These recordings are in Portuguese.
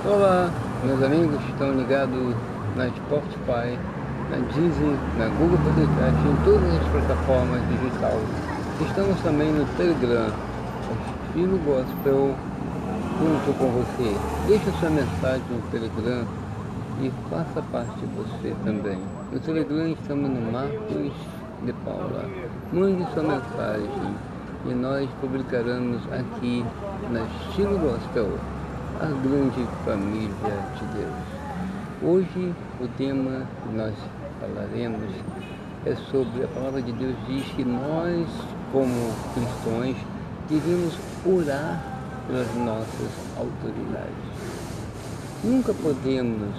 Olá, meus amigos, estão ligados na Spotify, na Deezer, na Google Podcast, em todas as plataformas digitais. Estamos também no Telegram, Estilo Gospel, junto com você. Deixe sua mensagem no Telegram e faça parte você também. No Telegram estamos no Marcos de Paula. Mande sua mensagem e nós publicaremos aqui na Estilo Gospel, a grande família de Deus. Hoje o tema que nós falaremos é sobre a palavra de Deus. Diz que nós, como cristãos, devemos orar pelas nossas autoridades. Nunca podemos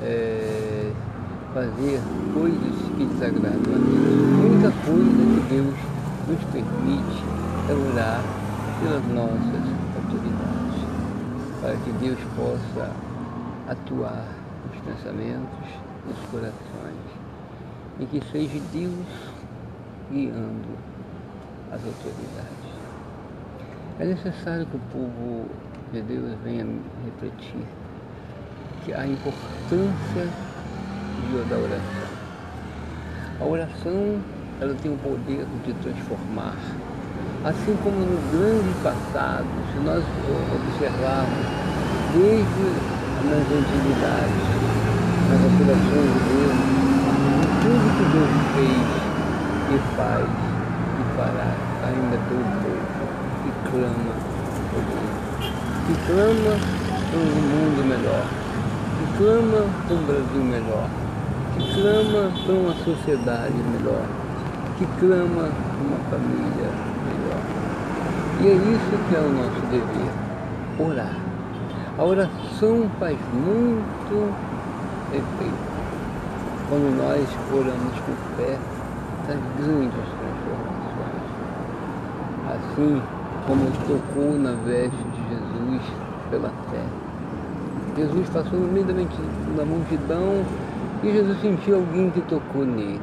fazer coisas que desagradam a Deus. A única coisa que Deus nos permite é orar pelas nossas autoridades, para que Deus possa atuar nos pensamentos, nos corações, e que seja Deus guiando as autoridades. É necessário que o povo de Deus venha refletir que a importância da oração. A oração, ela tem o poder de transformar. Assim como no grande passado, se nós observarmos desde nas antiguidades, nas operações de Deus, tudo que Deus fez e faz e fará ainda pelo povo que clama por Deus, que clama por um mundo melhor, que clama por um Brasil melhor, que clama por uma sociedade melhor, que clama por uma família melhor. E é isso que é o nosso dever, orar. A oração faz muito efeito. Quando nós oramos com fé, traz grandes transformações. Assim como tocou na veste de Jesus pela fé. Jesus passou no meio da multidão e Jesus sentiu alguém que tocou nele.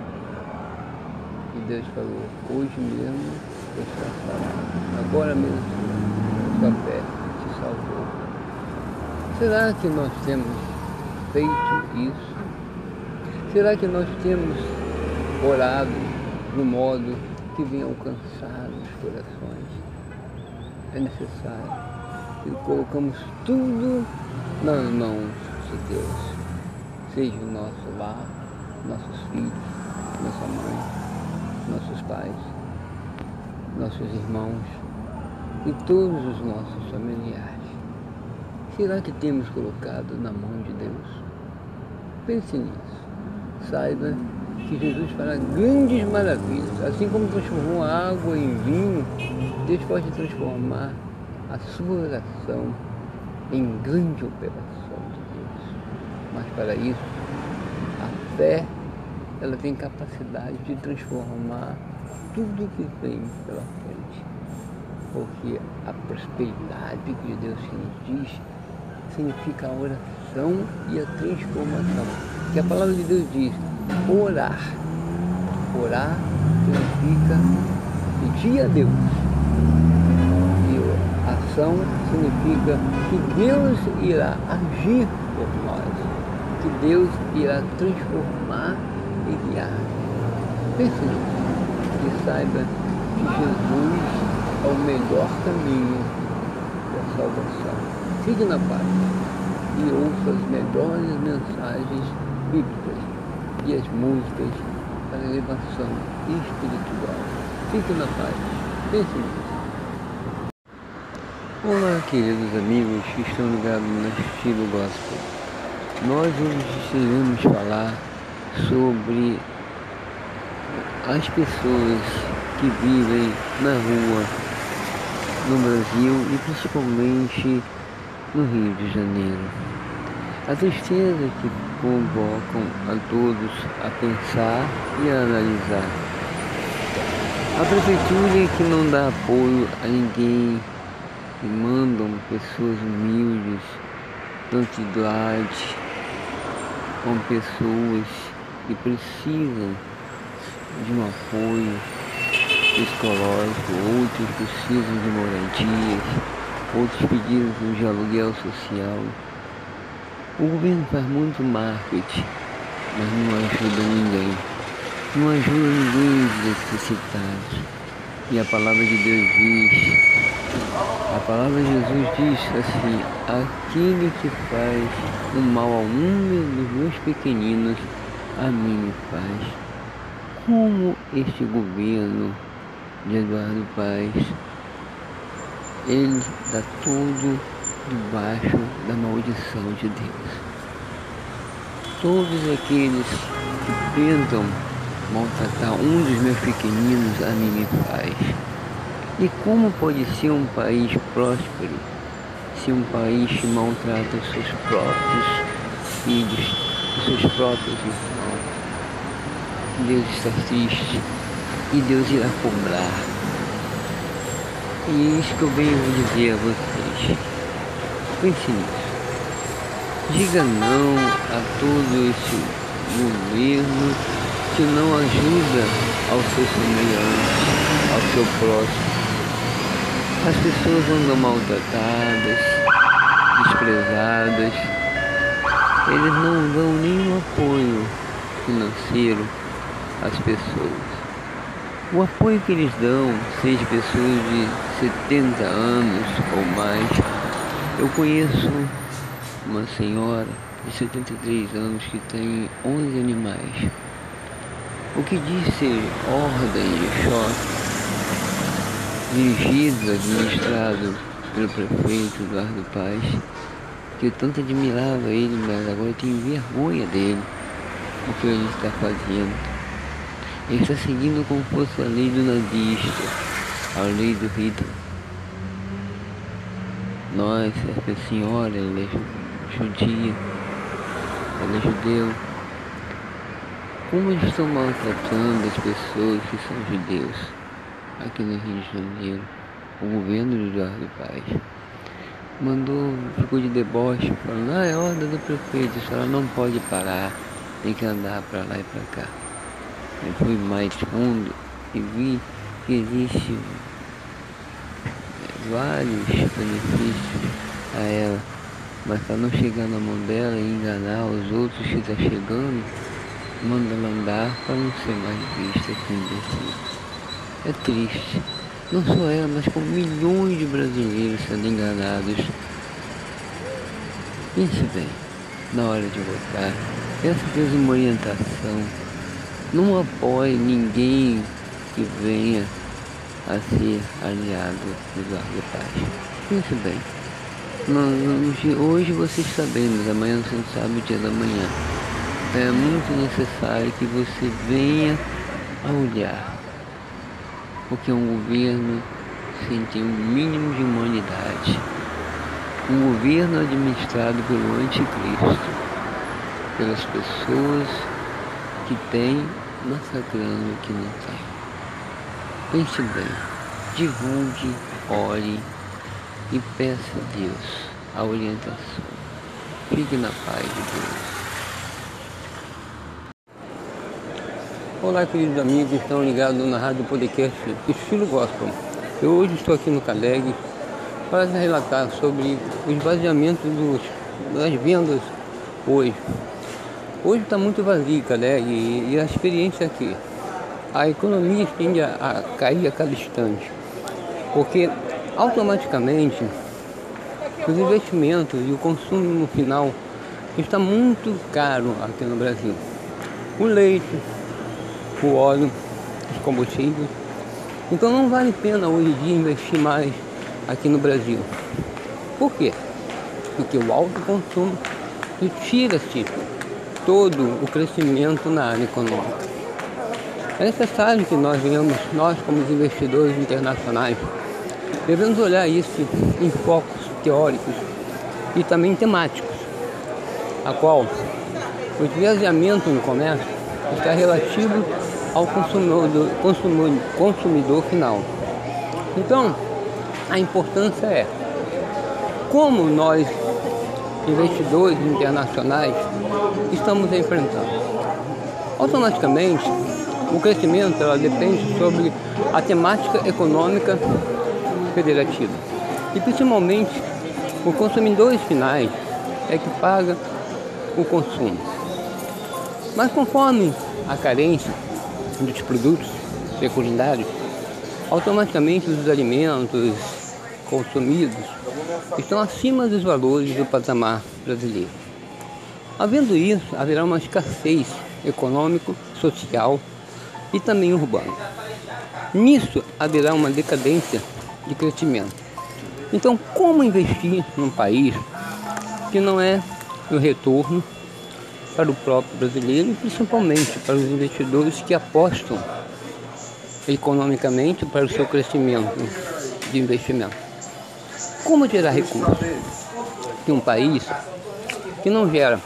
E Deus falou: hoje mesmo você está salvo. Agora mesmo sua fé te salvou. Será que nós temos feito isso? Será que nós temos orado de um modo que venha alcançar os corações? É necessário que colocamos tudo nas mãos de Deus, seja o nosso lar, nossos filhos, nossa mãe, nossos pais, nossos irmãos e todos os nossos familiares. Será que temos colocado na mão de Deus? Pense nisso. Saiba que Jesus fará grandes maravilhas. Assim como transformou a água em vinho, Deus pode transformar a sua oração em grande operação de Deus. Mas para isso, a fé, ela tem capacidade de transformar tudo que vem pela frente. Porque a prosperidade que Deus nos diz significa a oração e a transformação. Que a palavra de Deus diz: orar. Orar significa pedir a Deus. E ação significa que Deus irá agir por nós, que Deus irá transformar e guiar. Pense nisso e saiba que Jesus é o melhor caminho da salvação. Fique na paz e ouça as melhores mensagens bíblicas e as músicas para a elevação espiritual. Fique na paz. Pense nisso. Olá, queridos amigos que estão ligados no Estilo Gospel. Nós hoje iremos falar sobre as pessoas que vivem na rua no Brasil e principalmente no Rio de Janeiro. A tristeza que convocam a todos a pensar e a analisar. A prefeitura que não dá apoio a ninguém, que mandam pessoas humildes, de idade, com pessoas que precisam de um apoio psicológico, outros precisam de moradias, outros pedidos de aluguel social. O governo faz muito marketing, mas não ajuda ninguém. Não ajuda ninguém os necessitados. E a palavra de Deus diz, a palavra de Jesus diz assim: aquele que faz o mal a um dos meus pequeninos, a mim me faz. Como este governo de Eduardo Paes, ele está tudo debaixo da maldição de Deus. Todos aqueles que tentam maltratar um dos meus pequeninos, a mim me faz. E como pode ser um país próspero se um país maltrata os seus próprios filhos, os seus próprios irmãos? Deus está triste e Deus irá cobrar. E isso que eu venho dizer a vocês. Pense nisso. Diga não a todo esse governo que não ajuda ao seu semelhante, ao seu próximo. As pessoas andam maltratadas, desprezadas. Eles não dão nenhum apoio financeiro às pessoas. O apoio que eles dão, seja pessoas de 70 anos ou mais. Eu conheço uma senhora de 73 anos que tem 11 animais. O que diz ser ordem de choque, dirigido, administrado pelo prefeito Eduardo Paes, que eu tanto admirava ele, mas agora eu tenho vergonha dele, o que ele está fazendo. Ele está seguindo como fosse a lei do nazista, a lei do Hitler. Nós, essa senhora, ela é judia, ela é judeu. Como eles estão maltratando as pessoas que são judeus aqui no Rio de Janeiro? O governo de Eduardo Paes ficou de deboche, falando: é ordem do prefeito, a senhora não pode parar, tem que andar para lá e para cá. Eu fui mais fundo e vi que existe vários benefícios a ela, mas para não chegar na mão dela e enganar os outros que estão chegando, manda ela andar para não ser mais vista como imbecil. É triste, não só ela, mas com milhões de brasileiros sendo enganados. Pense bem, na hora de votar, peça a Deus uma orientação. Não apoie ninguém que venha a ser aliado do Eduardo Paes. Pense bem. Hoje você está bem, mas amanhã você não sabe o dia da manhã. É muito necessário que você venha a olhar, porque um governo sem ter um mínimo de humanidade. Um governo administrado pelo anticristo, pelas pessoas que têm massacrando o que não tem. Pense bem, divulgue, ore e peça a Deus a orientação. Fique na paz de Deus. Olá, queridos amigos que estão ligados na Rádio Podcast Estilo Gospel. Eu hoje estou aqui no CADEG para relatar sobre o esvaziamento das vendas hoje. Hoje está muito vazio, CADEG, e a experiência aqui. A economia tende a cair a cada instante, porque automaticamente os investimentos e o consumo no final está muito caro aqui no Brasil. O leite, o óleo, os combustíveis. Então não vale a pena hoje em dia investir mais aqui no Brasil. Por quê? Porque o alto consumo retira-se todo o crescimento na área econômica. É necessário que nós como investidores internacionais, devemos olhar isso em focos teóricos e também temáticos, a qual o esvaziamento no comércio está relativo ao consumidor final. Então, a importância é como nós, investidores internacionais, estamos enfrentando. Automaticamente, o crescimento depende sobre a temática econômica federativa. E principalmente, os consumidores finais é que pagam o consumo. Mas conforme a carência dos produtos secundários, automaticamente os alimentos consumidos estão acima dos valores do patamar brasileiro. Havendo isso, haverá uma escassez econômico, social e também urbana. Nisso haverá uma decadência de crescimento. Então, como investir num país que não é o retorno para o próprio brasileiro e principalmente para os investidores que apostam economicamente para o seu crescimento de investimento? Como gerar recursos em um país que não gera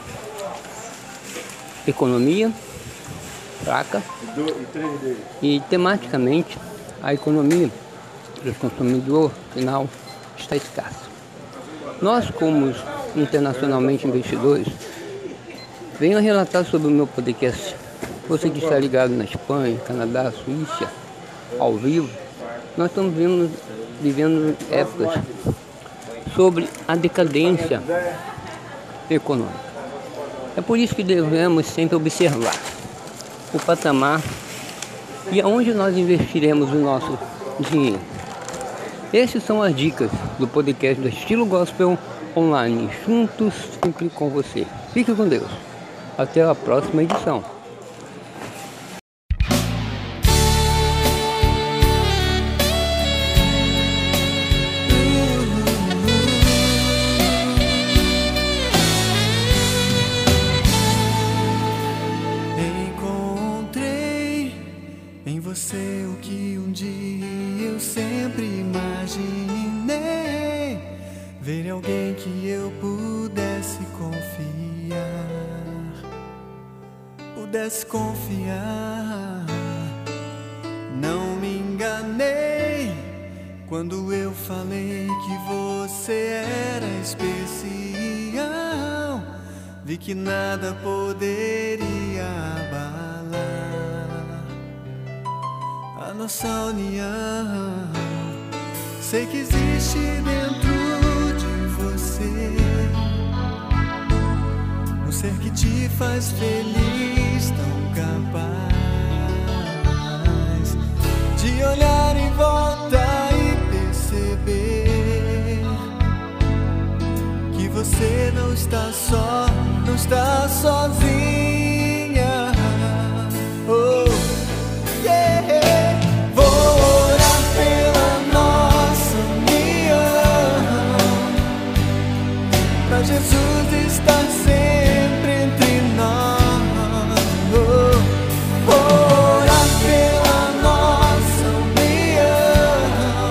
economia fraca e tematicamente a economia do consumidor final está escassa? Nós, como internacionalmente investidores, venho a relatar sobre o meu podcast. Você que está ligado na Espanha, Canadá, Suíça, ao vivo, nós estamos vivendo épocas sobre a decadência econômica. É por isso que devemos sempre observar o patamar e aonde nós investiremos o nosso dinheiro. Essas são as dicas do podcast do Estilo Gospel Online, juntos sempre com você. Fique com Deus. Até a próxima edição. Encontrei em você o que um dia eu sempre imaginei, ver alguém que eu pudesse confiar, não me enganei quando eu falei que você era especial, vi que nada poderia abalar a nossa união. Sei que existe dentro de você um ser que te faz feliz, tão capaz de olhar em volta e perceber que você não está só, não está sozinha. Oh, yeah. Vou orar pela nossa união, pra Jesus estar sempre entre nós. Oh, vou orar pela nossa união,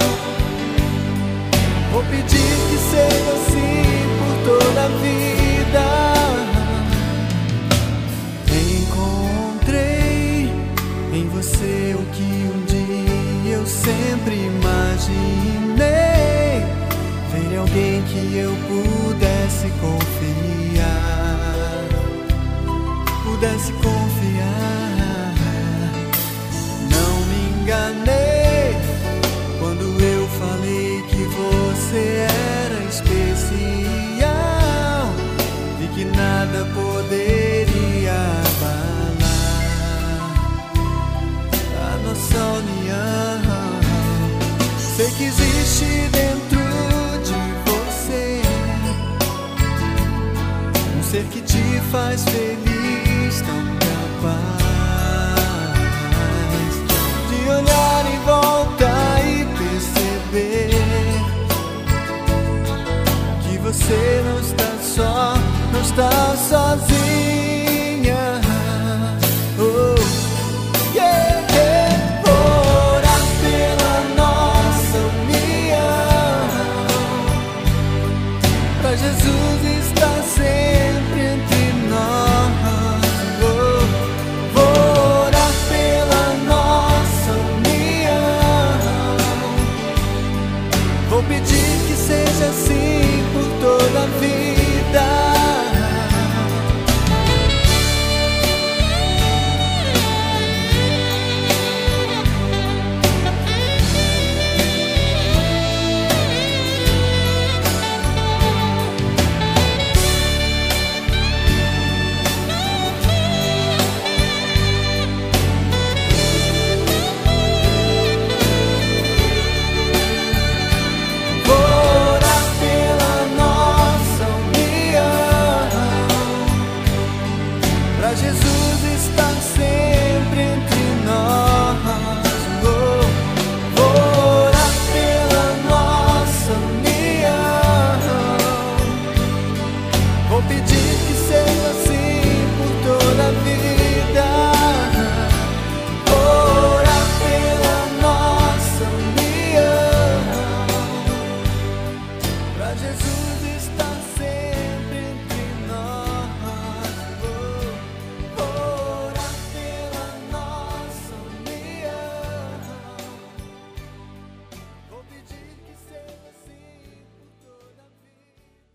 vou pedir que seja assim por toda a vida. Encontrei em você o que um dia eu sempre imaginei, ver alguém que eu pudesse confiar, não me enganei quando eu falei que você era especial, e que nada poderia abalar a nossa união. Sei que existe dentro de você um ser que te faz feliz, tão capaz de olhar em volta e perceber que você não está só, não está sozinha. Oh, yeah, yeah. Vou orar pela nossa união, pra Jesus estar sempre entre nós. Oh, vou orar pela nossa união, vou pedir que seja assim por toda a vida. Vou pedir que seja assim por toda a vida. Orar pela nossa união, pra Jesus estar sempre entre nós. Orar pela nossa união. Vou pedir que seja assim por toda a vida.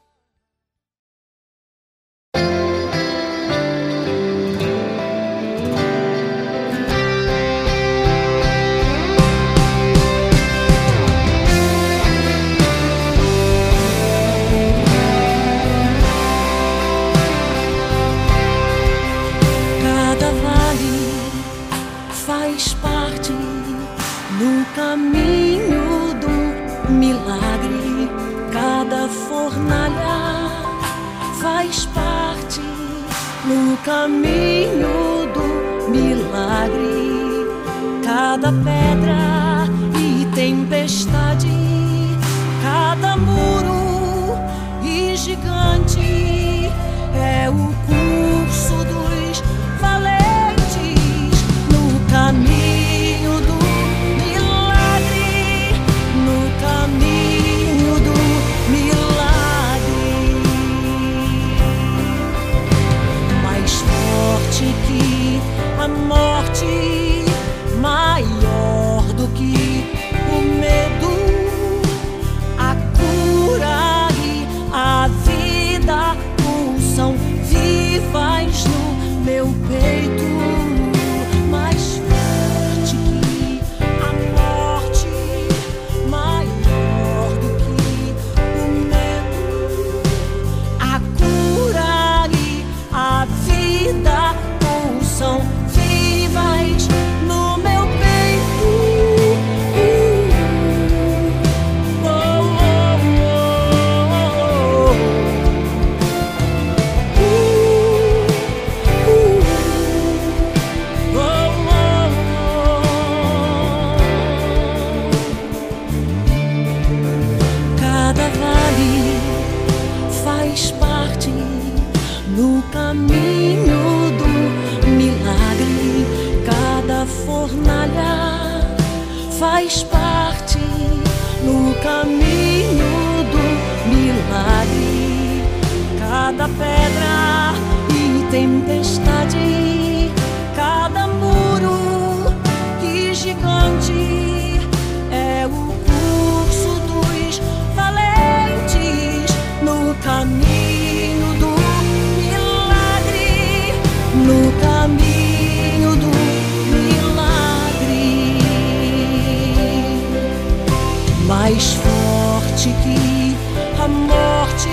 Cada vale faz parte no caminho do milagre. Cada fornalha faz parte no caminho do milagre. Cada pedra e tempestade, cada muro e gigante é o curso dos valentes no caminho do milagre, no caminho do milagre. Mais forte que a morte, maior do que o medo, a cura e a vida pulsam vivas no meu peito. Mais forte que a morte, maior do que o medo, a cura e a vida pulsam vivas no meu peito. Cada vale faz parte no caminho do milagre. Cada fornalha faz parte no caminho do milagre. Cada pedra e tempestade, cada muro e gigante é o curso dos valentes no caminho do milagre, no caminho do milagre. Mais forte que a morte,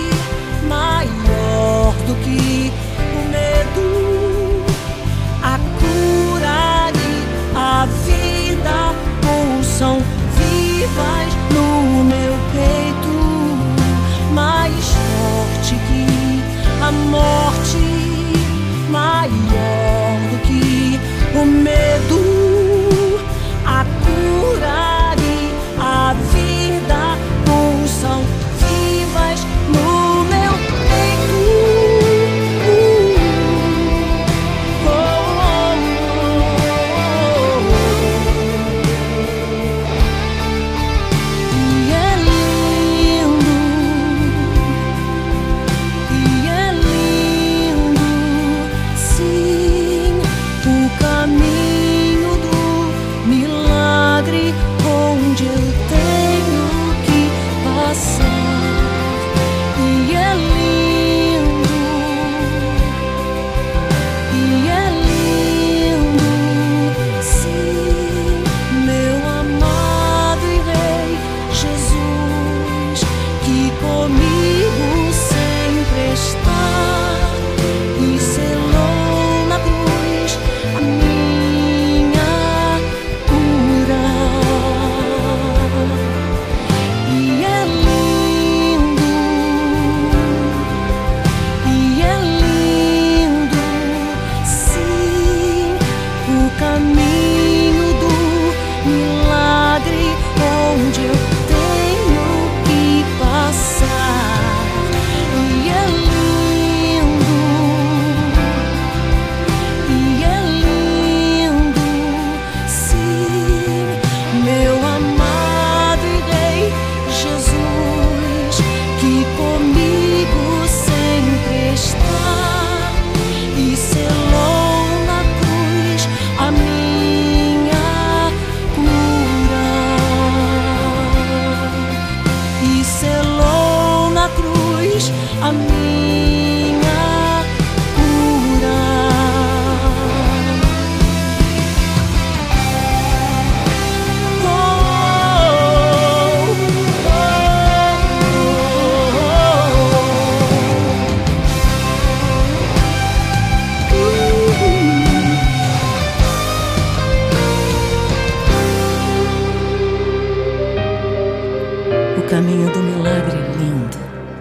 maior do que o medo, a cura e a vida pulsam vivas no meu peito. Mais forte que a morte, maior do que o medo, a cura e a vida pulsam O caminho do milagre é lindo.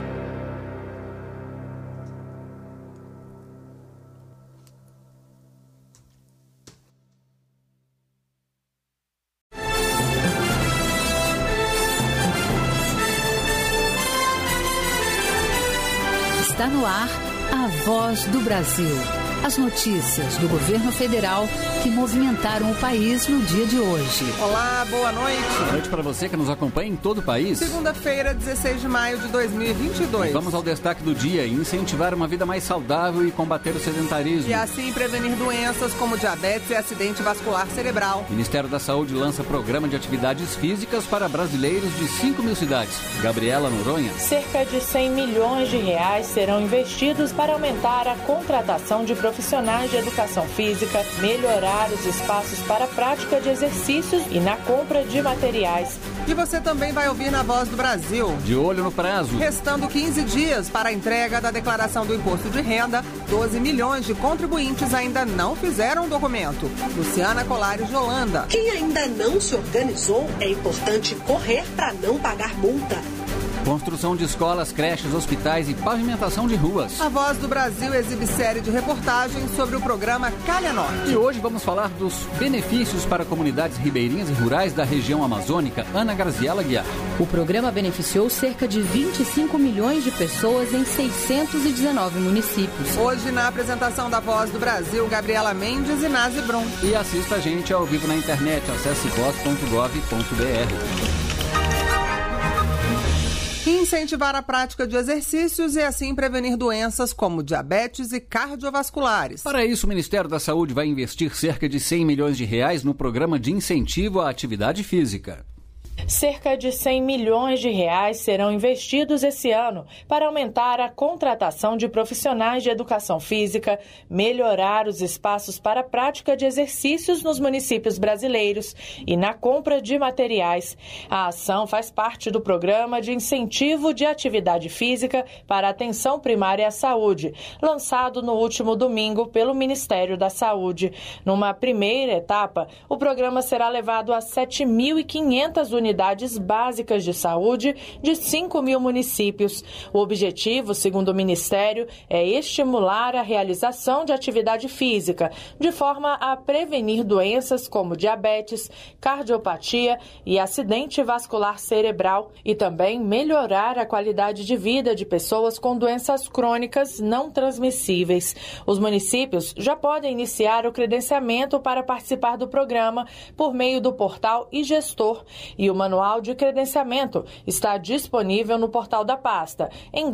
Está no ar a Voz do Brasil. As notícias do governo federal que movimentaram o país no dia de hoje. Olá, boa noite. Boa noite para você que nos acompanha em todo o país. Segunda-feira, 16 de maio de 2022. E vamos ao destaque do dia: incentivar uma vida mais saudável e combater o sedentarismo. E assim prevenir doenças como diabetes e acidente vascular cerebral. O Ministério da Saúde lança programa de atividades físicas para brasileiros de 5.000 cidades. Gabriela Noronha. Cerca de 100 milhões de reais serão investidos para aumentar a contratação de profissionais de educação física, melhorar os espaços para a prática de exercícios e na compra de materiais. E você também vai ouvir na Voz do Brasil. De olho no prazo. Restando 15 dias para a entrega da declaração do imposto de renda, 12 milhões de contribuintes ainda não fizeram o documento. Luciana Colares de Holanda. Quem ainda não se organizou, é importante correr para não pagar multa. Construção de escolas, creches, hospitais e pavimentação de ruas. A Voz do Brasil exibe série de reportagens sobre o programa Calha Norte. E hoje vamos falar dos benefícios para comunidades ribeirinhas e rurais da região amazônica. Ana Graziela Guiar. O programa beneficiou cerca de 25 milhões de pessoas em 619 municípios. Hoje, na apresentação da Voz do Brasil, Gabriela Mendes e Nazi Brum. E assista a gente ao vivo na internet. Acesse voz.gov.br. Incentivar a prática de exercícios e assim prevenir doenças como diabetes e cardiovasculares. Para isso, o Ministério da Saúde vai investir cerca de 100 milhões de reais no programa de incentivo à atividade física. Cerca de 100 milhões de reais serão investidos esse ano para aumentar a contratação de profissionais de educação física, melhorar os espaços para a prática de exercícios nos municípios brasileiros e na compra de materiais. A ação faz parte do programa de incentivo de atividade física para a atenção primária à saúde, lançado no último domingo pelo Ministério da Saúde. Numa primeira etapa, o programa será levado a 7.500 unidades básicas de saúde de 5.000 municípios. O objetivo, segundo o Ministério, é estimular a realização de atividade física, de forma a prevenir doenças como diabetes, cardiopatia e acidente vascular cerebral e também melhorar a qualidade de vida de pessoas com doenças crônicas não transmissíveis. Os municípios já podem iniciar o credenciamento para participar do programa por meio do portal iGestor e o manual de credenciamento está disponível no portal da pasta, em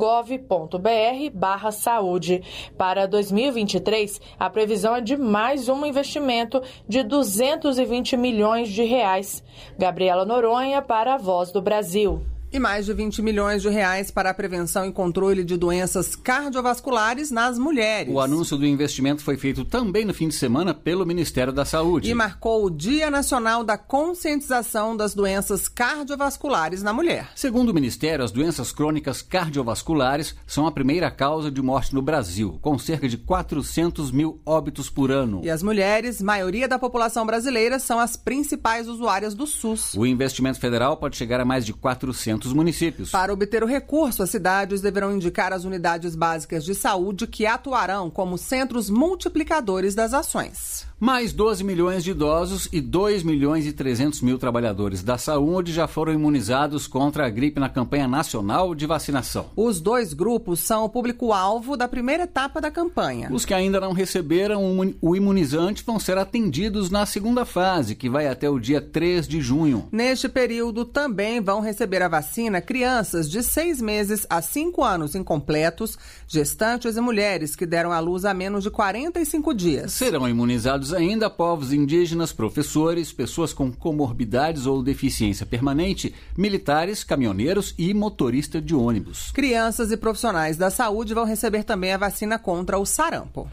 gov.br/saúde. Para 2023, a previsão é de mais um investimento de 220 milhões de reais. Gabriela Noronha para a Voz do Brasil. E mais de 20 milhões de reais para a prevenção e controle de doenças cardiovasculares nas mulheres. O anúncio do investimento foi feito também no fim de semana pelo Ministério da Saúde. E marcou o Dia Nacional da Conscientização das Doenças Cardiovasculares na Mulher. Segundo o Ministério, as doenças crônicas cardiovasculares são a primeira causa de morte no Brasil, com cerca de 400 mil óbitos por ano. E as mulheres, maioria da população brasileira, são as principais usuárias do SUS. O investimento federal pode chegar a mais de 400 municípios. Para obter o recurso, as cidades deverão indicar as unidades básicas de saúde que atuarão como centros multiplicadores das ações. Mais 12 milhões de idosos e 2 milhões e 300 mil trabalhadores da saúde já foram imunizados contra a gripe na campanha nacional de vacinação. Os dois grupos são o público-alvo da primeira etapa da campanha. Os que ainda não receberam o imunizante vão ser atendidos na segunda fase, que vai até o dia 3 de junho. Neste período, também vão receber a vacina vacina crianças de 6 meses a 5 anos incompletos, gestantes e mulheres que deram à luz há menos de 45 dias. Serão imunizados ainda povos indígenas, professores, pessoas com comorbidades ou deficiência permanente, militares, caminhoneiros e motorista de ônibus. Crianças e profissionais da saúde vão receber também a vacina contra o sarampo.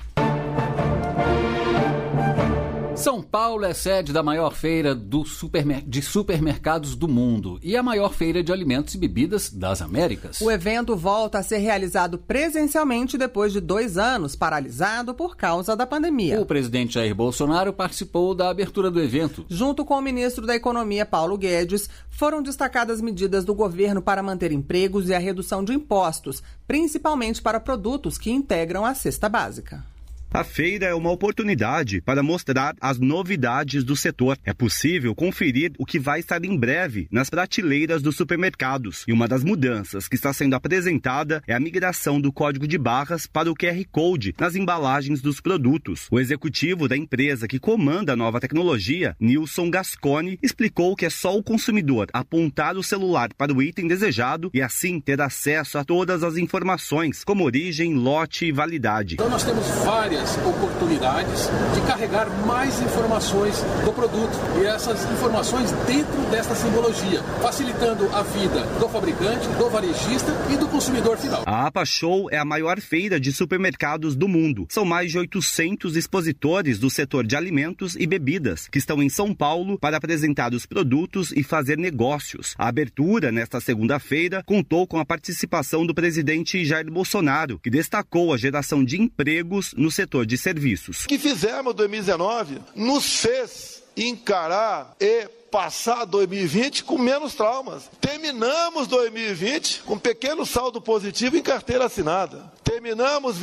São Paulo é sede da maior feira de supermercados do mundo e a maior feira de alimentos e bebidas das Américas. O evento volta a ser realizado presencialmente depois de 2 anos, paralisado por causa da pandemia. O presidente Jair Bolsonaro participou da abertura do evento. Junto com o ministro da Economia, Paulo Guedes, foram destacadas medidas do governo para manter empregos e a redução de impostos, principalmente para produtos que integram a cesta básica. A feira é uma oportunidade para mostrar as novidades do setor. É possível conferir o que vai estar em breve nas prateleiras dos supermercados. E uma das mudanças que está sendo apresentada é a migração do código de barras para o QR Code nas embalagens dos produtos. O executivo da empresa que comanda a nova tecnologia, Nilson Gasconi, explicou que é só o consumidor apontar o celular para o item desejado e assim ter acesso a todas as informações, como origem, lote e validade. Então nós temos várias oportunidades de carregar mais informações do produto e essas informações dentro desta simbologia, facilitando a vida do fabricante, do varejista e do consumidor final. A APA Show é a maior feira de supermercados do mundo. São mais de 800 expositores do setor de alimentos e bebidas que estão em São Paulo para apresentar os produtos e fazer negócios. A abertura nesta segunda-feira contou com a participação do presidente Jair Bolsonaro, que destacou a geração de empregos no setor de serviços. O que fizemos em 2019 nos fez encarar e passar 2020 com menos traumas. Terminamos 2020 com pequeno saldo positivo em carteira assinada. Terminamos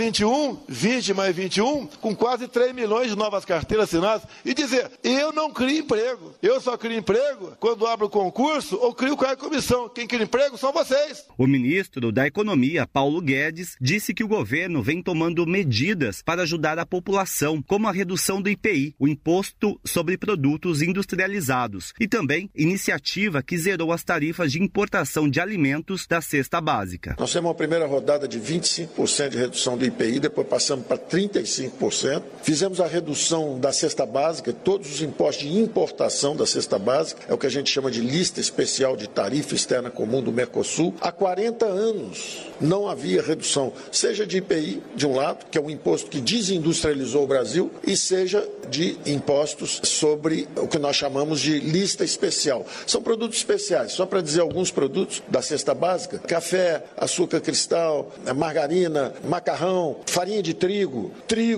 20 mais 21, com quase 3 milhões de novas carteiras assinadas. E dizer, eu não crio emprego. Eu só crio emprego quando abro o concurso ou crio cargo de comissão. Quem cria emprego são vocês. O ministro da Economia, Paulo Guedes, disse que o governo vem tomando medidas para ajudar a população, como a redução do IPI, o Imposto sobre Produtos Industrializados, e também iniciativa que zerou as tarifas de importação de alimentos da cesta básica. Nós temos uma primeira rodada de 25% de redução do IPI, depois passamos para 35%. Fizemos a redução da cesta básica, todos os impostos de importação da cesta básica, é o que a gente chama de lista especial de tarifa externa comum do Mercosul. Há 40 anos não havia redução, seja de IPI, de um lado, que é um imposto que desindustrializou o Brasil, e seja de impostos sobre o que nós chamamos de lista especial. São produtos especiais, só para dizer alguns produtos da cesta básica: café, açúcar cristal, margarina, macarrão, farinha de trigo,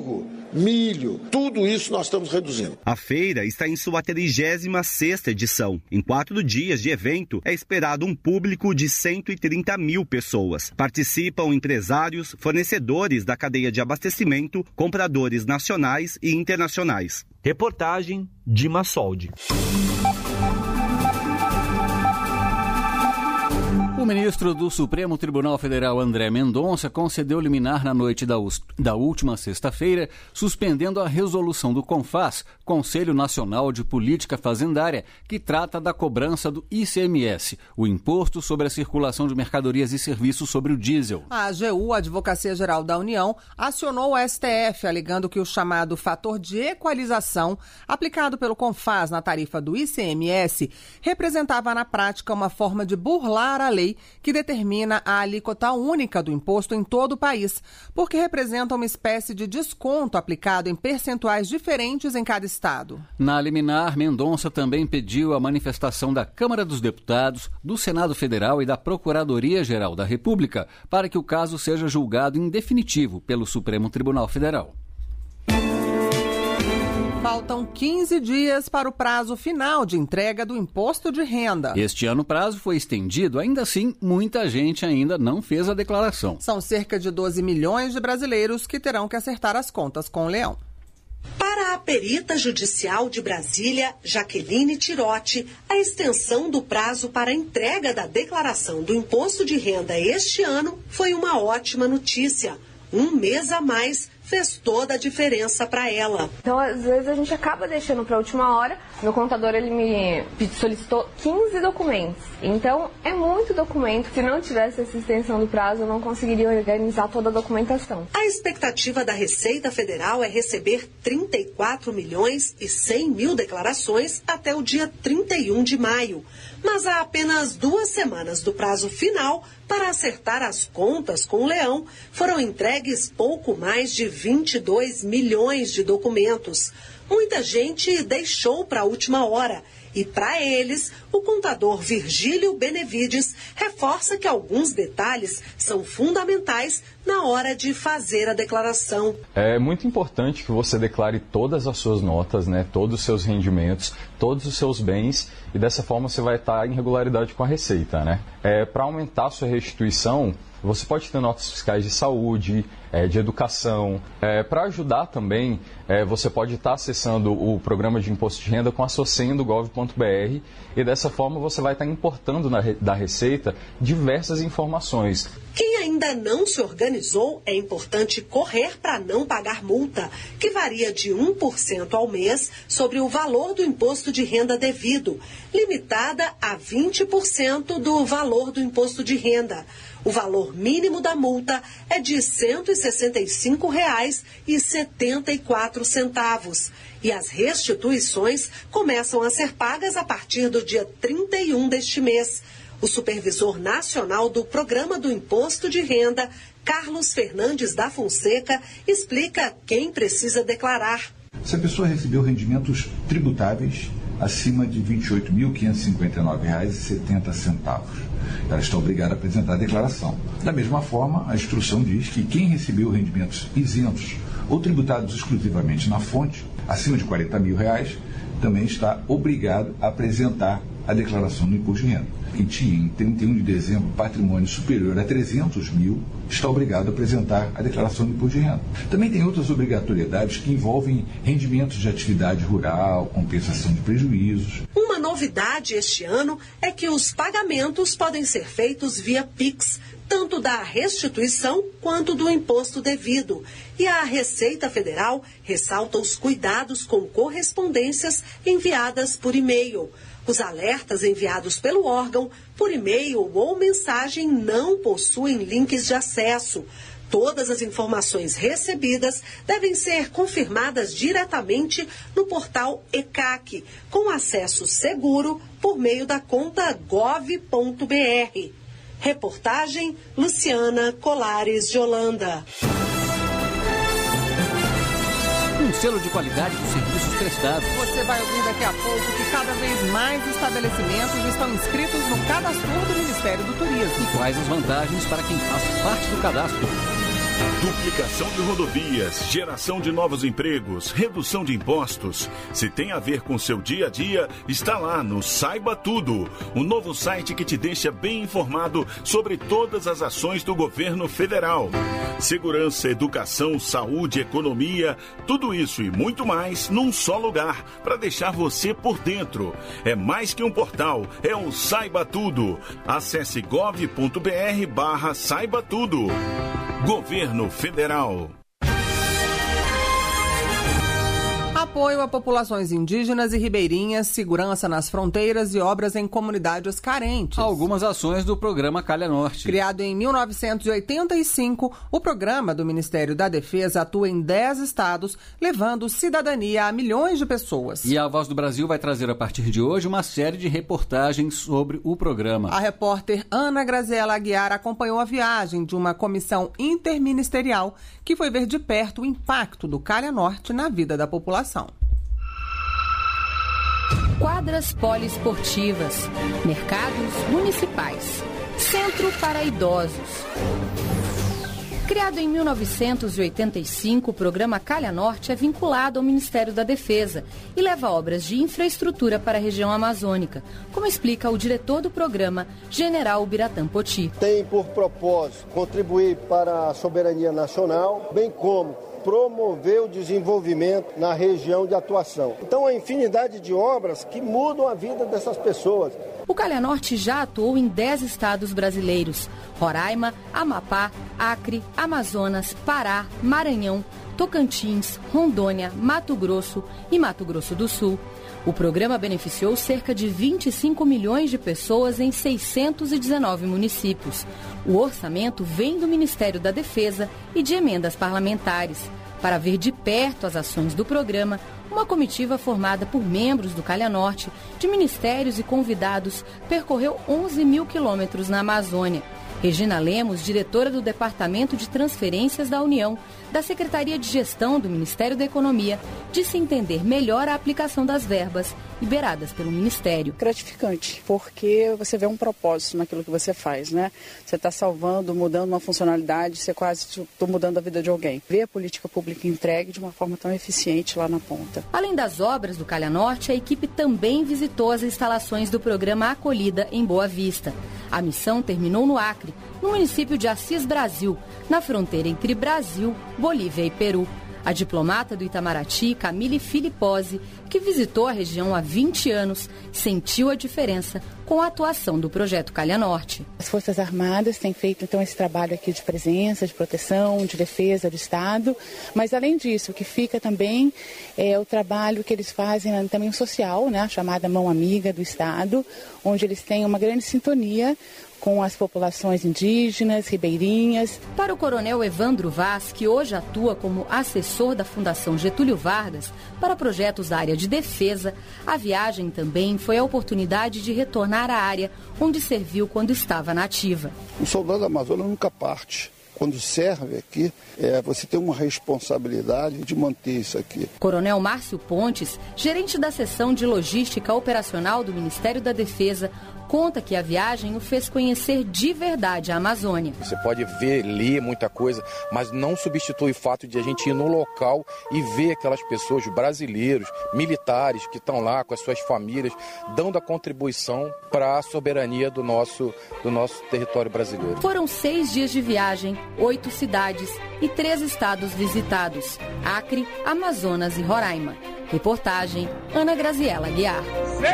milho, tudo isso nós estamos reduzindo. A feira está em sua 36ª edição. Em 4 dias de evento, é esperado um público de 130 mil pessoas. Participam empresários, fornecedores da cadeia de abastecimento, compradores nacionais e internacionais. Reportagem de Massoldi. O ministro do Supremo Tribunal Federal, André Mendonça, concedeu liminar na noite da última sexta-feira, suspendendo a resolução do CONFAS, Conselho Nacional de Política Fazendária, que trata da cobrança do ICMS, o Imposto sobre a Circulação de Mercadorias e Serviços sobre o Diesel. A AGU, a Advocacia Geral da União, acionou o STF, alegando que o chamado fator de equalização, aplicado pelo CONFAS na tarifa do ICMS, representava na prática uma forma de burlar a lei que determina a alíquota única do imposto em todo o país, porque representa uma espécie de desconto aplicado em percentuais diferentes em cada estado. Na liminar, Mendonça também pediu a manifestação da Câmara dos Deputados, do Senado Federal e da Procuradoria-Geral da República para que o caso seja julgado em definitivo pelo Supremo Tribunal Federal. Faltam 15 dias para o prazo final de entrega do imposto de renda. Este ano o prazo foi estendido, ainda assim, muita gente ainda não fez a declaração. São cerca de 12 milhões de brasileiros que terão que acertar as contas com o Leão. Para a perita judicial de Brasília, Jaqueline Tirotti, a extensão do prazo para a entrega da declaração do imposto de renda este ano foi uma ótima notícia. Um mês a mais fez toda a diferença para ela. Então, às vezes, a gente acaba deixando para a última hora. Meu contador, ele me solicitou 15 documentos. Então, é muito documento. Se não tivesse essa extensão do prazo, eu não conseguiria organizar toda a documentação. A expectativa da Receita Federal é receber 34 milhões e 100 mil declarações até o dia 31 de maio. Mas há apenas 2 semanas do prazo final para acertar as contas com o Leão, foram entregues pouco mais de 22 milhões de documentos. Muita gente deixou para a última hora. E para eles, o contador Virgílio Benevides reforça que alguns detalhes são fundamentais na hora de fazer a declaração. É muito importante que você declare todas as suas notas, né, todos os seus rendimentos, todos os seus bens, e dessa forma você vai estar em regularidade com a Receita, né? Para aumentar a sua restituição, você pode ter notas fiscais de saúde, de educação. Para ajudar também, você pode estar acessando o programa de imposto de renda com a sua senha do gov.br, e dessa forma você vai estar importando da Receita diversas informações. Quem ainda não se organizou, é importante correr para não pagar multa, que varia de 1% ao mês sobre o valor do imposto de renda devido, limitada a 20% do valor do imposto de renda. O valor mínimo da multa é de R$ 165,74. E as restituições começam a ser pagas a partir do dia 31 deste mês. O supervisor nacional do Programa do Imposto de Renda, Carlos Fernandes da Fonseca, explica quem precisa declarar. Se a pessoa recebeu rendimentos tributáveis acima de R$ 28.559,70, ela está obrigada a apresentar a declaração. Da mesma forma, a instrução diz que quem recebeu rendimentos isentos ou tributados exclusivamente na fonte, acima de R$ 40 mil, também está obrigado a apresentar a declaração do imposto de renda. Quem tinha em 31 de dezembro patrimônio superior a 300 mil está obrigado a apresentar a declaração do imposto de renda. Também tem outras obrigatoriedades que envolvem rendimentos de atividade rural, compensação de prejuízos. Uma novidade este ano é que os pagamentos podem ser feitos via Pix, tanto da restituição quanto do imposto devido. E a Receita Federal ressalta os cuidados com correspondências enviadas por e-mail. Os alertas enviados pelo órgão, por e-mail ou mensagem, não possuem links de acesso. Todas as informações recebidas devem ser confirmadas diretamente no portal ECAC, com acesso seguro por meio da conta gov.br. Reportagem Luciana Colares de Holanda. Um selo de qualidade dos serviços prestados. Você vai ouvir daqui a pouco que cada vez mais estabelecimentos estão inscritos no cadastro do Ministério do Turismo. E quais as vantagens para quem faz parte do cadastro? Duplicação de rodovias, geração de novos empregos, redução de impostos. Se tem a ver com seu dia a dia, está lá no Saiba Tudo, um novo site que te deixa bem informado sobre todas as ações do governo federal. Segurança, educação, saúde, economia, tudo isso e muito mais num só lugar, para deixar você por dentro. É mais que um portal, é um Saiba Tudo. Acesse gov.br/Saiba Tudo. Governo Federal. Apoio a populações indígenas e ribeirinhas, segurança nas fronteiras e obras em comunidades carentes. Algumas ações do programa Calha Norte. Criado em 1985, o programa do Ministério da Defesa atua em 10 estados, levando cidadania a milhões de pessoas. E a Voz do Brasil vai trazer a partir de hoje uma série de reportagens sobre o programa. A repórter Ana Graziela Aguiar acompanhou a viagem de uma comissão interministerial que foi ver de perto o impacto do Calha Norte na vida da população. Quadras poliesportivas, mercados municipais, centro para idosos. Criado em 1985, o programa Calha Norte é vinculado ao Ministério da Defesa e leva obras de infraestrutura para a região amazônica, como explica o diretor do programa, General Biratã Poti. Tem por propósito contribuir para a soberania nacional, bem como promover o desenvolvimento na região de atuação. Então, a infinidade de obras que mudam a vida dessas pessoas. O Calha Norte já atuou em 10 estados brasileiros: Roraima, Amapá, Acre, Amazonas, Pará, Maranhão, Tocantins, Rondônia, Mato Grosso e Mato Grosso do Sul. O programa beneficiou cerca de 25 milhões de pessoas em 619 municípios. O orçamento vem do Ministério da Defesa e de emendas parlamentares. Para ver de perto as ações do programa, uma comitiva formada por membros do Calha Norte, de ministérios e convidados, percorreu 11 mil quilômetros na Amazônia. Regina Lemos, diretora do Departamento de Transferências da União, da Secretaria de Gestão do Ministério da Economia, disse entender melhor a aplicação das verbas liberadas pelo Ministério. Gratificante, porque você vê um propósito naquilo que você faz, né? Você está salvando, mudando uma funcionalidade, você quase está mudando a vida de alguém. Ver a política pública entregue de uma forma tão eficiente lá na ponta. Além das obras do Calha Norte, a equipe também visitou as instalações do programa Acolhida em Boa Vista. A missão terminou no Acre, no município de Assis Brasil, na fronteira entre Brasil, Bolívia e Peru. A diplomata do Itamaraty, Camille Filipposi, que visitou a região há 20 anos, sentiu a diferença com a atuação do projeto Calha Norte. As Forças Armadas têm feito então esse trabalho aqui de presença, de proteção, de defesa do Estado, mas além disso, o que fica também é o trabalho que eles fazem também social, né, a chamada Mão Amiga do Estado, onde eles têm uma grande sintonia com as populações indígenas, ribeirinhas. Para o coronel Evandro Vaz, que hoje atua como assessor da Fundação Getúlio Vargas para projetos da área de defesa, a viagem também foi a oportunidade de retornar à área onde serviu quando estava na ativa. O soldado da Amazônia nunca parte. Quando serve aqui, você tem uma responsabilidade de manter isso aqui. Coronel Márcio Pontes, gerente da seção de logística operacional do Ministério da Defesa, conta que a viagem o fez conhecer de verdade a Amazônia. Você pode ver, ler muita coisa, mas não substitui o fato de a gente ir no local e ver aquelas pessoas, brasileiros, militares, que estão lá com as suas famílias, dando a contribuição para a soberania do nosso território brasileiro. Foram 6 dias de viagem, 8 cidades e 3 estados visitados: Acre, Amazonas e Roraima. Reportagem Ana Graziela Guiar.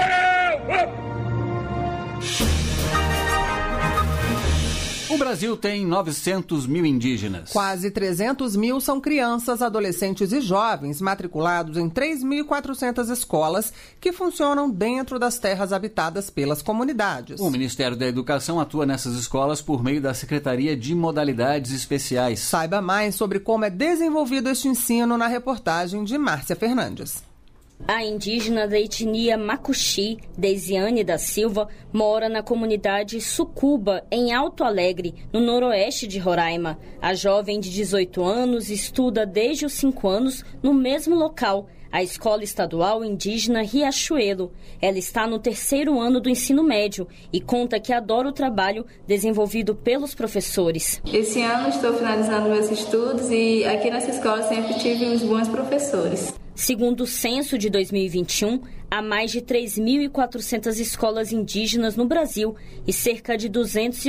O Brasil tem 900 mil indígenas. Quase 300 mil são crianças, adolescentes e jovens matriculados em 3.400 escolas que funcionam dentro das terras habitadas pelas comunidades. O Ministério da Educação atua nessas escolas por meio da Secretaria de Modalidades Especiais. Saiba mais sobre como é desenvolvido este ensino na reportagem de Márcia Fernandes. A indígena da etnia Macuxi, Deisiane da Silva, mora na comunidade Sucuba, em Alto Alegre, no noroeste de Roraima. A jovem de 18 anos estuda desde os 5 anos no mesmo local, a Escola Estadual Indígena Riachuelo. Ela está no 3º ano do ensino médio e conta que adora o trabalho desenvolvido pelos professores. Esse ano estou finalizando meus estudos e aqui nessa escola sempre tive uns bons professores. Segundo o censo de 2021, há mais de 3.400 escolas indígenas no Brasil e cerca de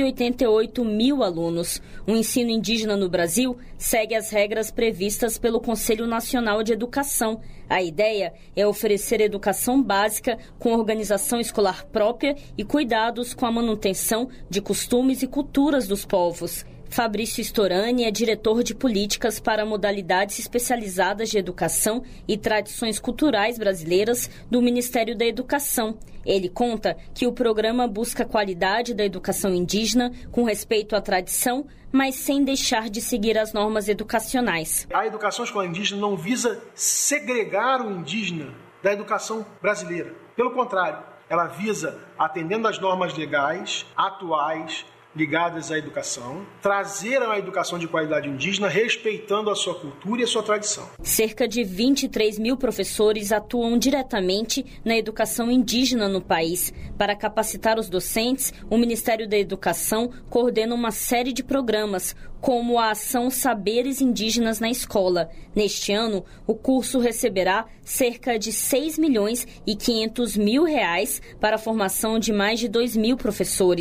288 mil alunos. O ensino indígena no Brasil segue as regras previstas pelo Conselho Nacional de Educação. A ideia é oferecer educação básica com organização escolar própria e cuidados com a manutenção de costumes e culturas dos povos. Fabrício Storani é diretor de políticas para modalidades especializadas de educação e tradições culturais brasileiras do Ministério da Educação. Ele conta que o programa busca a qualidade da educação indígena com respeito à tradição, mas sem deixar de seguir as normas educacionais. A educação escolar indígena não visa segregar o indígena da educação brasileira. Pelo contrário, ela visa, atendendo às normas legais, atuais, ligadas à educação, trazer uma educação de qualidade indígena, respeitando a sua cultura e a sua tradição. Cerca de 23 mil professores atuam diretamente na educação indígena no país. Para capacitar os docentes, o Ministério da Educação coordena uma série de programas, como a ação Saberes Indígenas na Escola. Neste ano, o curso receberá cerca de R$6.500.000 para a formação de mais de 2 mil professores.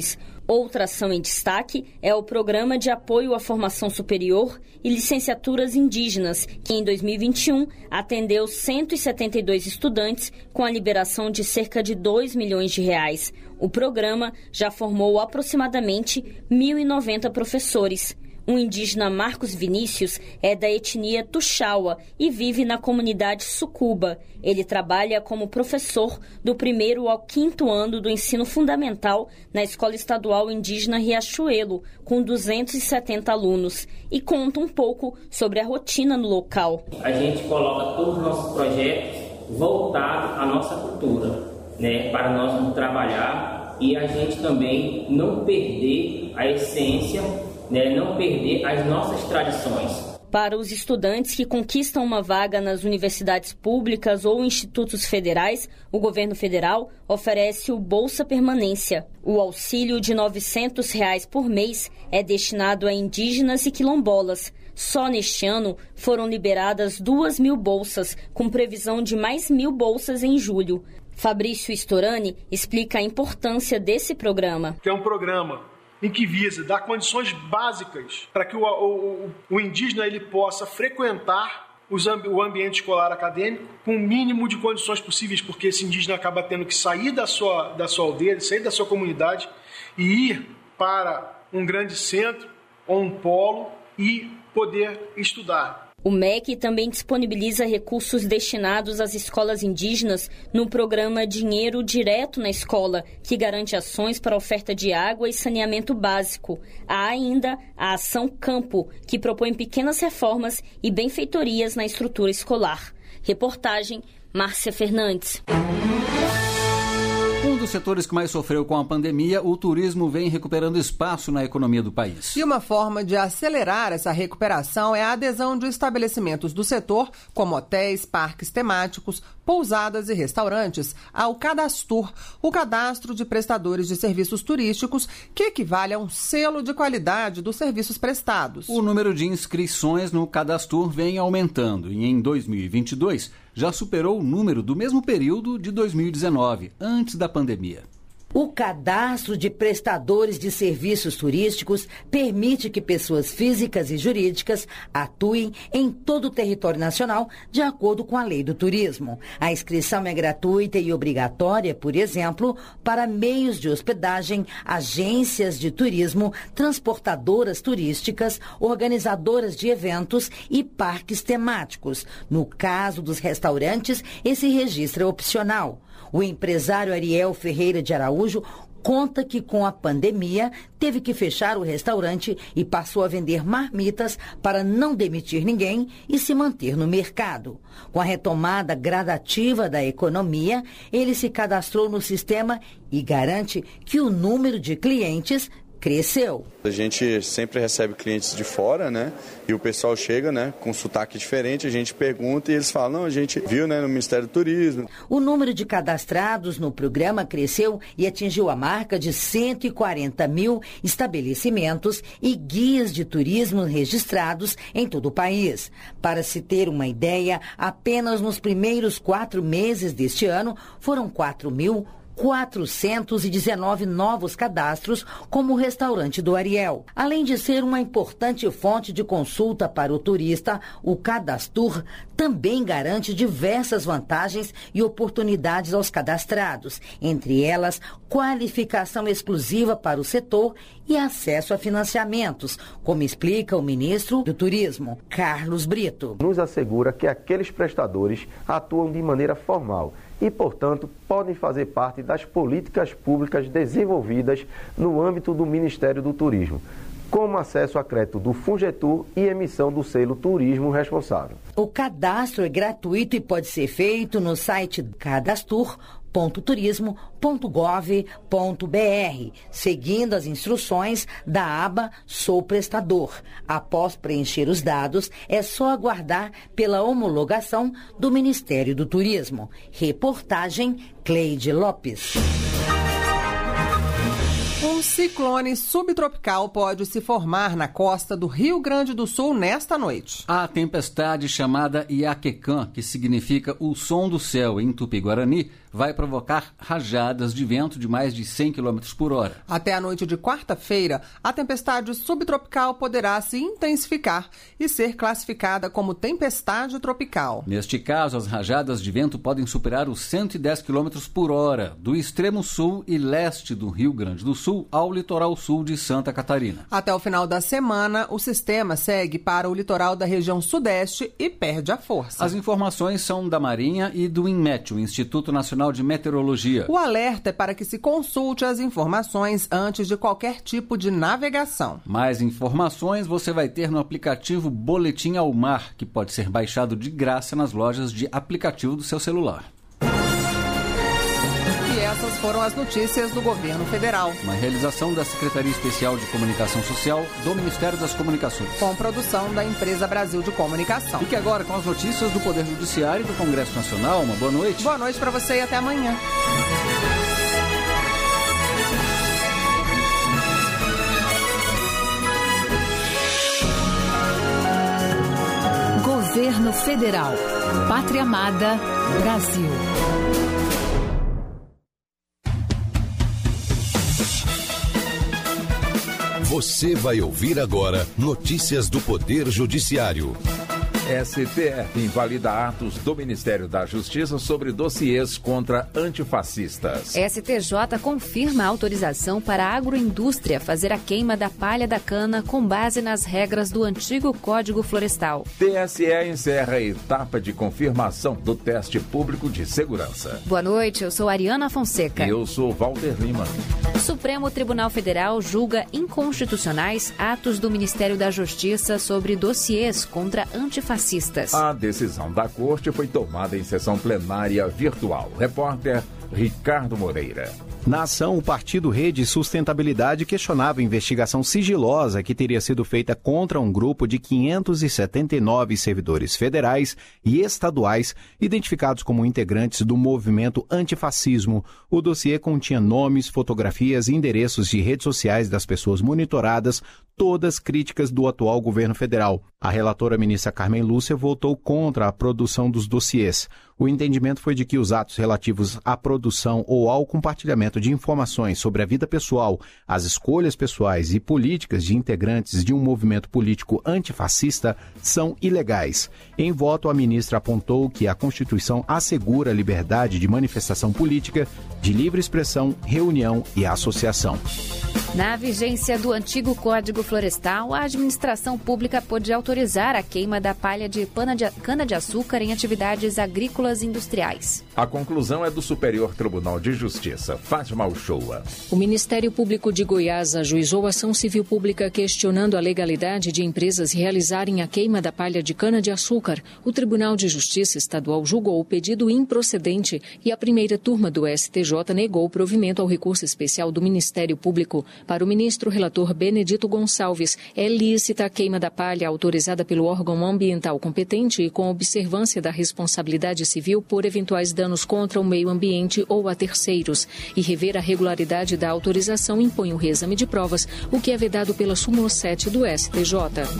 Outra ação em destaque é o Programa de Apoio à Formação Superior e Licenciaturas Indígenas, que em 2021 atendeu 172 estudantes com a liberação de cerca de R$2 milhões. O programa já formou aproximadamente 1.090 professores. O indígena Marcos Vinícius é da etnia Tuxaua e vive na comunidade Sucuba. Ele trabalha como professor do 1º ao 5º ano do ensino fundamental na Escola Estadual Indígena Riachuelo, com 270 alunos, e conta um pouco sobre a rotina no local. A gente coloca todos os nossos projetos voltados à nossa cultura, para nós não trabalhar e a gente também não perder a essência, não perder as nossas tradições. Para os estudantes que conquistam uma vaga nas universidades públicas ou institutos federais, o governo federal oferece o Bolsa Permanência. O auxílio de R$ 900 por mês é destinado a indígenas e quilombolas. Só neste ano foram liberadas 2.000 bolsas, com previsão de mais 1.000 bolsas em julho. Fabrício Storani explica a importância desse programa. É um programa em que visa dar condições básicas para que o indígena ele possa frequentar o ambiente escolar acadêmico com o mínimo de condições possíveis, porque esse indígena acaba tendo que sair da sua aldeia, sair da sua comunidade e ir para um grande centro ou um polo e poder estudar. O MEC também disponibiliza recursos destinados às escolas indígenas no programa Dinheiro Direto na Escola, que garante ações para a oferta de água e saneamento básico. Há ainda a Ação Campo, que propõe pequenas reformas e benfeitorias na estrutura escolar. Reportagem, Márcia Fernandes. Um dos setores que mais sofreu com a pandemia, o turismo vem recuperando espaço na economia do país. E uma forma de acelerar essa recuperação é a adesão de estabelecimentos do setor, como hotéis, parques temáticos, pousadas e restaurantes, ao Cadastur, o cadastro de prestadores de serviços turísticos, que equivale a um selo de qualidade dos serviços prestados. O número de inscrições no Cadastur vem aumentando e em 2022 já superou o número do mesmo período de 2019, antes da pandemia. O cadastro de prestadores de serviços turísticos permite que pessoas físicas e jurídicas atuem em todo o território nacional de acordo com a lei do turismo. A inscrição é gratuita e obrigatória, por exemplo, para meios de hospedagem, agências de turismo, transportadoras turísticas, organizadoras de eventos e parques temáticos. No caso dos restaurantes, esse registro é opcional. O empresário Ariel Ferreira de Araújo conta que com a pandemia teve que fechar o restaurante e passou a vender marmitas para não demitir ninguém e se manter no mercado. Com a retomada gradativa da economia, ele se cadastrou no sistema e garante que o número de clientes cresceu. A gente sempre recebe clientes de fora, E o pessoal chega, com sotaque diferente, a gente pergunta e eles falam, não, a gente viu, no Ministério do Turismo. O número de cadastrados no programa cresceu e atingiu a marca de 140 mil estabelecimentos e guias de turismo registrados em todo o país. Para se ter uma ideia, apenas nos primeiros 4 meses deste ano foram 4.419 novos cadastros, como o restaurante do Ariel. Além de ser uma importante fonte de consulta para o turista, o Cadastur também garante diversas vantagens e oportunidades aos cadastrados, entre elas qualificação exclusiva para o setor e acesso a financiamentos, como explica o ministro do Turismo, Carlos Brito. Nos assegura que aqueles prestadores atuam de maneira formal e, portanto, podem fazer parte das políticas públicas desenvolvidas no âmbito do Ministério do Turismo, como acesso a crédito do Fungetur e emissão do selo Turismo Responsável. O cadastro é gratuito e pode ser feito no site cadastur.turismo.gov.br, seguindo as instruções da aba Sou Prestador. Após preencher os dados, é só aguardar pela homologação do Ministério do Turismo. Reportagem Cleide Lopes. Um ciclone subtropical pode se formar na costa do Rio Grande do Sul nesta noite. A tempestade chamada Iaquecã, que significa o som do céu em Tupi-Guarani, vai provocar rajadas de vento de mais de 100 km por hora. Até a noite de quarta-feira, a tempestade subtropical poderá se intensificar e ser classificada como tempestade tropical. Neste caso, as rajadas de vento podem superar os 110 km por hora, do extremo sul e leste do Rio Grande do Sul ao litoral sul de Santa Catarina. Até o final da semana, o sistema segue para o litoral da região sudeste e perde a força. As informações são da Marinha e do INMET, o Instituto Nacional de Meteorologia. O alerta é para que se consulte as informações antes de qualquer tipo de navegação. Mais informações você vai ter no aplicativo Boletim ao Mar, que pode ser baixado de graça nas lojas de aplicativo do seu celular. E essas foram as notícias do Governo Federal. Uma realização da Secretaria Especial de Comunicação Social do Ministério das Comunicações. Com produção da Empresa Brasil de Comunicação. Fique agora com as notícias do Poder Judiciário e do Congresso Nacional. Uma boa noite. Boa noite para você e até amanhã. Governo Federal. Pátria Amada, Brasil. Você vai ouvir agora notícias do Poder Judiciário. STF invalida atos do Ministério da Justiça sobre dossiês contra antifascistas. STJ confirma a autorização para a agroindústria fazer a queima da palha da cana com base nas regras do antigo Código Florestal. TSE encerra a etapa de confirmação do teste público de segurança. Boa noite, eu sou Ariana Fonseca. E eu sou Walter Lima. Supremo Tribunal Federal julga inconstitucionais atos do Ministério da Justiça sobre dossiês contra antifascistas. A decisão da Corte foi tomada em sessão plenária virtual. Repórter Ricardo Moreira. Na ação, o partido Rede Sustentabilidade questionava a investigação sigilosa que teria sido feita contra um grupo de 579 servidores federais e estaduais identificados como integrantes do movimento antifascismo. O dossiê continha nomes, fotografias e endereços de redes sociais das pessoas monitoradas, todas críticas do atual governo federal. A relatora ministra Carmen Lúcia votou contra a produção dos dossiês. O entendimento foi de que os atos relativos à produção ou ao compartilhamento de informações sobre a vida pessoal, as escolhas pessoais e políticas de integrantes de um movimento político antifascista são ilegais. Em voto, a ministra apontou que a Constituição assegura a liberdade de manifestação política, de livre expressão, reunião e associação. Na vigência do antigo Código Florestal, a administração pública pôde autorizar a queima da palha de cana-de-açúcar em atividades agrícolas e industriais. A conclusão é do Superior Tribunal de Justiça, Fátima Uchoa. O Ministério Público de Goiás ajuizou ação civil pública questionando a legalidade de empresas realizarem a queima da palha de cana-de-açúcar. O Tribunal de Justiça Estadual julgou o pedido improcedente e a primeira turma do STJ negou o provimento ao recurso especial do Ministério Público. Para o ministro relator Benedito Gonçalves, é lícita a queima da palha autorizada pelo órgão ambiental competente e com observância da responsabilidade civil por eventuais danos contra o meio ambiente ou a terceiros. E rever a regularidade da autorização impõe o reexame de provas, o que é vedado pela súmula 7 do STJ.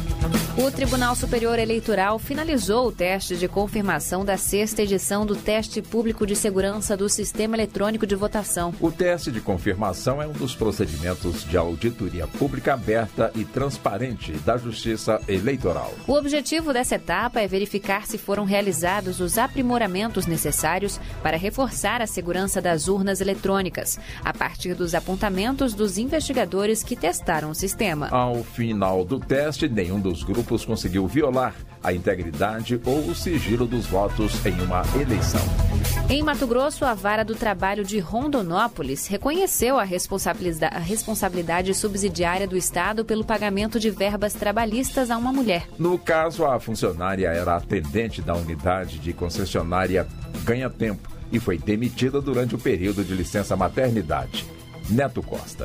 O Tribunal Superior Eleitoral finalizou o teste de confirmação da 6ª edição do Teste Público de Segurança do Sistema Eletrônico de Votação. O teste de confirmação é um dos procedimentos de auditoria pública aberta e transparente da Justiça Eleitoral. O objetivo dessa etapa é verificar se foram realizados os aprimoramentos necessários para reforçar a segurança das urnas eletrônicas, a partir dos apontamentos dos investigadores que testaram o sistema. Ao final do teste, nenhum dos grupos conseguiu violar a integridade ou o sigilo dos votos em uma eleição. Em Mato Grosso, a Vara do Trabalho de Rondonópolis reconheceu a responsabilidade subsidiária do Estado pelo pagamento de verbas trabalhistas a uma mulher. No caso, a funcionária era atendente da unidade de concessionária Ganha Tempo e foi demitida durante o período de licença maternidade. Neto Costa.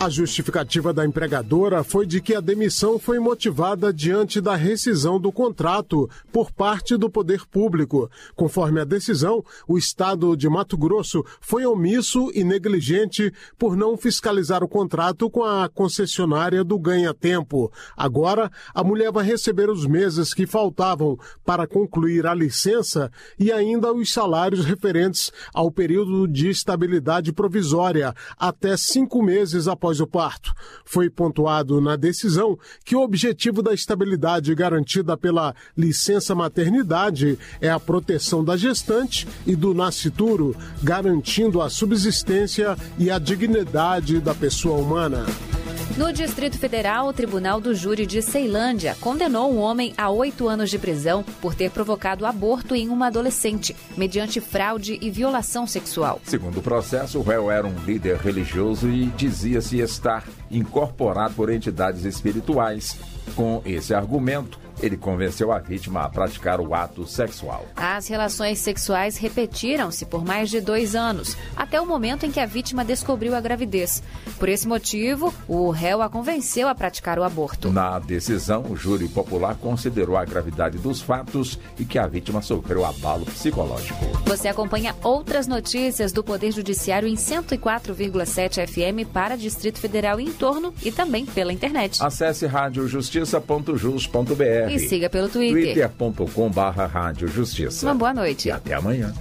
A justificativa da empregadora foi de que a demissão foi motivada diante da rescisão do contrato por parte do poder público. Conforme a decisão, o Estado de Mato Grosso foi omisso e negligente por não fiscalizar o contrato com a concessionária do Ganha-Tempo. Agora, a mulher vai receber os meses que faltavam para concluir a licença e ainda os salários referentes ao período de estabilidade provisória, até 5 meses após o parto. Foi pontuado na decisão que o objetivo da estabilidade garantida pela licença maternidade é a proteção da gestante e do nascituro, garantindo a subsistência e a dignidade da pessoa humana. No Distrito Federal, o Tribunal do Júri de Ceilândia condenou um homem a 8 anos de prisão por ter provocado aborto em uma adolescente, mediante fraude e violação sexual. Segundo o processo, o réu era um líder religioso e dizia-se estar incorporado por entidades espirituais. Com esse argumento, ele convenceu a vítima a praticar o ato sexual. As relações sexuais repetiram-se por mais de 2 anos, até o momento em que a vítima descobriu a gravidez. Por esse motivo, o réu a convenceu a praticar o aborto. Na decisão, o júri popular considerou a gravidade dos fatos e que a vítima sofreu abalo psicológico. Você acompanha outras notícias do Poder Judiciário em 104,7 FM para Distrito Federal e em torno e também pela internet. Acesse radiojustiça.jus.br e siga pelo Twitter. twitter.com/radiojustiça. Uma boa noite. E até amanhã.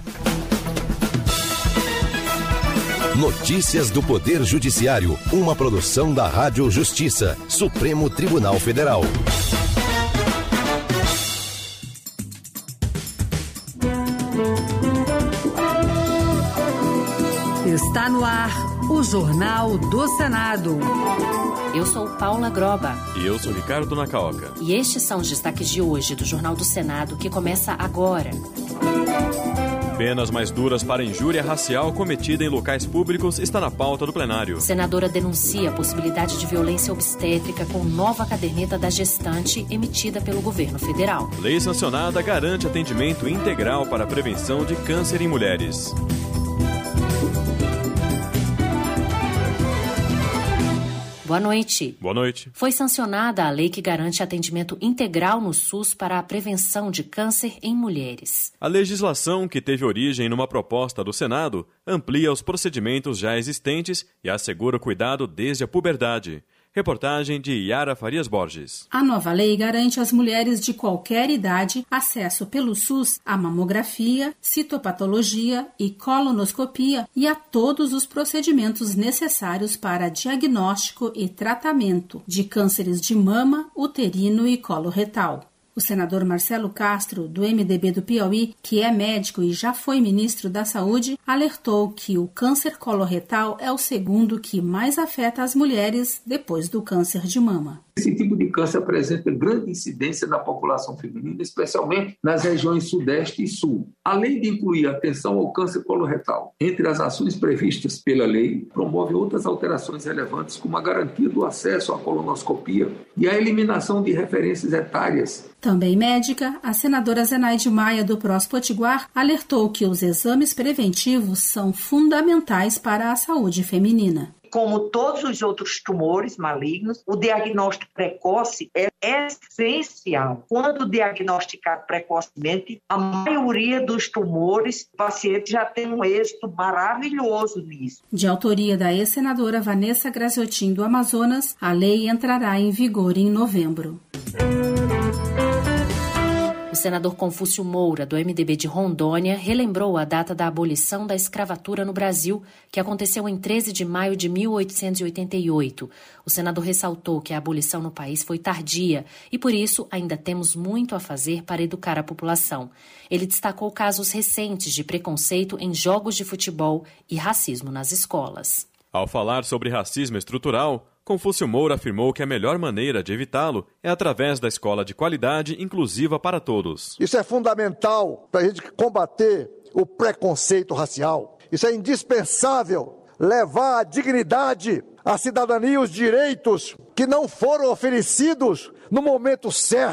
Notícias do Poder Judiciário, uma produção da Rádio Justiça, Supremo Tribunal Federal. Está no ar o Jornal do Senado. Eu sou Paula Groba. E eu sou Ricardo Nacaoca. E estes são os destaques de hoje do Jornal do Senado, que começa agora. Penas mais duras para injúria racial cometida em locais públicos está na pauta do plenário. Senadora denuncia a possibilidade de violência obstétrica com nova caderneta da gestante emitida pelo governo federal. Lei sancionada garante atendimento integral para a prevenção de câncer em mulheres. Boa noite. Boa noite. Foi sancionada a lei que garante atendimento integral no SUS para a prevenção de câncer em mulheres. A legislação, que teve origem numa proposta do Senado, amplia os procedimentos já existentes e assegura o cuidado desde a puberdade. Reportagem de Yara Farias Borges. A nova lei garante às mulheres de qualquer idade acesso pelo SUS à mamografia, citopatologia e colonoscopia e a todos os procedimentos necessários para diagnóstico e tratamento de cânceres de mama, uterino e coloretal. O senador Marcelo Castro, do MDB do Piauí, que é médico e já foi ministro da Saúde, alertou que o câncer coloretal é o segundo que mais afeta as mulheres depois do câncer de mama. Esse tipo de câncer apresenta grande incidência na população feminina, especialmente nas regiões Sudeste e Sul. Além de incluir a atenção ao câncer coloretal, entre as ações previstas pela lei, promove outras alterações relevantes, como a garantia do acesso à colonoscopia e a eliminação de referências etárias. Também médica, a senadora Zenaide Maia, do PROS Potiguar, alertou que os exames preventivos são fundamentais para a saúde feminina. Como todos os outros tumores malignos, o diagnóstico precoce é essencial. Quando diagnosticado precocemente, a maioria dos tumores, o paciente já tem um êxito maravilhoso nisso. De autoria da ex-senadora Vanessa Graziotin, do Amazonas, a lei entrará em vigor em novembro. O senador Confúcio Moura, do MDB de Rondônia, relembrou a data da abolição da escravatura no Brasil, que aconteceu em 13 de maio de 1888. O senador ressaltou que a abolição no país foi tardia e, por isso, ainda temos muito a fazer para educar a população. Ele destacou casos recentes de preconceito em jogos de futebol e racismo nas escolas. Ao falar sobre racismo estrutural, Confúcio Moura afirmou que a melhor maneira de evitá-lo é através da escola de qualidade inclusiva para todos. Isso é fundamental para a gente combater o preconceito racial. Isso é indispensável, levar a dignidade, a cidadania e os direitos que não foram oferecidos no momento certo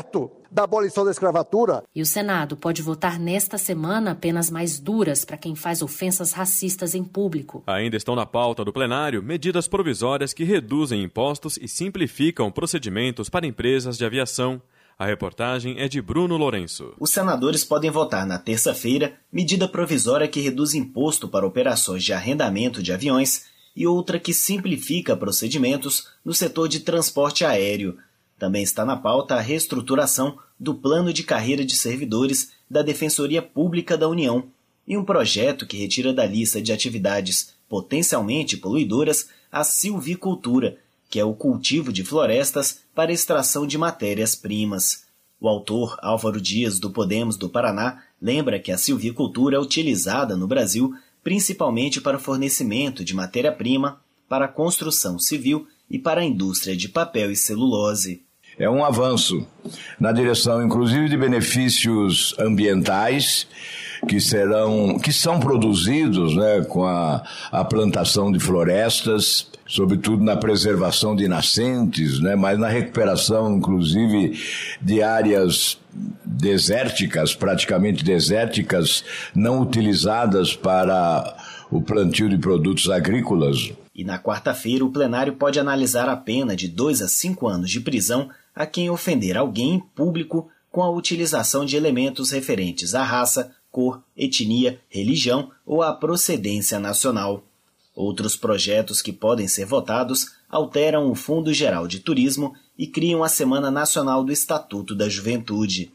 da abolição da escravatura. E o Senado pode votar nesta semana penas mais duras para quem faz ofensas racistas em público. Ainda estão na pauta do plenário medidas provisórias que reduzem impostos e simplificam procedimentos para empresas de aviação. A reportagem é de Bruno Lourenço. Os senadores podem votar na terça-feira medida provisória que reduz imposto para operações de arrendamento de aviões e outra que simplifica procedimentos no setor de transporte aéreo. Também está na pauta a reestruturação do plano de carreira de servidores da Defensoria Pública da União e um projeto que retira da lista de atividades potencialmente poluidoras a silvicultura, que é o cultivo de florestas para extração de matérias-primas. O autor, Álvaro Dias, do Podemos do Paraná, lembra que a silvicultura é utilizada no Brasil principalmente para o fornecimento de matéria-prima, para a construção civil e para a indústria de papel e celulose. É um avanço na direção, inclusive, de benefícios ambientais que são produzidos, né, com a plantação de florestas, sobretudo na preservação de nascentes, né, mas na recuperação, inclusive, de áreas desérticas, praticamente desérticas, não utilizadas para o plantio de produtos agrícolas. E na quarta-feira, o plenário pode analisar a pena de 2 a 5 anos de prisão a quem ofender alguém em público com a utilização de elementos referentes à raça, cor, etnia, religião ou à procedência nacional. Outros projetos que podem ser votados alteram o Fundo Geral de Turismo e criam a Semana Nacional do Estatuto da Juventude.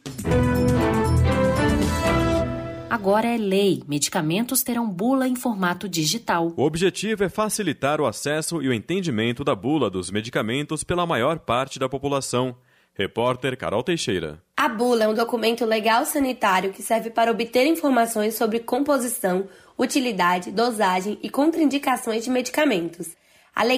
Agora é lei. Medicamentos terão bula em formato digital. O objetivo é facilitar o acesso e o entendimento da bula dos medicamentos pela maior parte da população. Repórter Carol Teixeira. A bula é um documento legal sanitário que serve para obter informações sobre composição, utilidade, dosagem e contraindicações de medicamentos. A Lei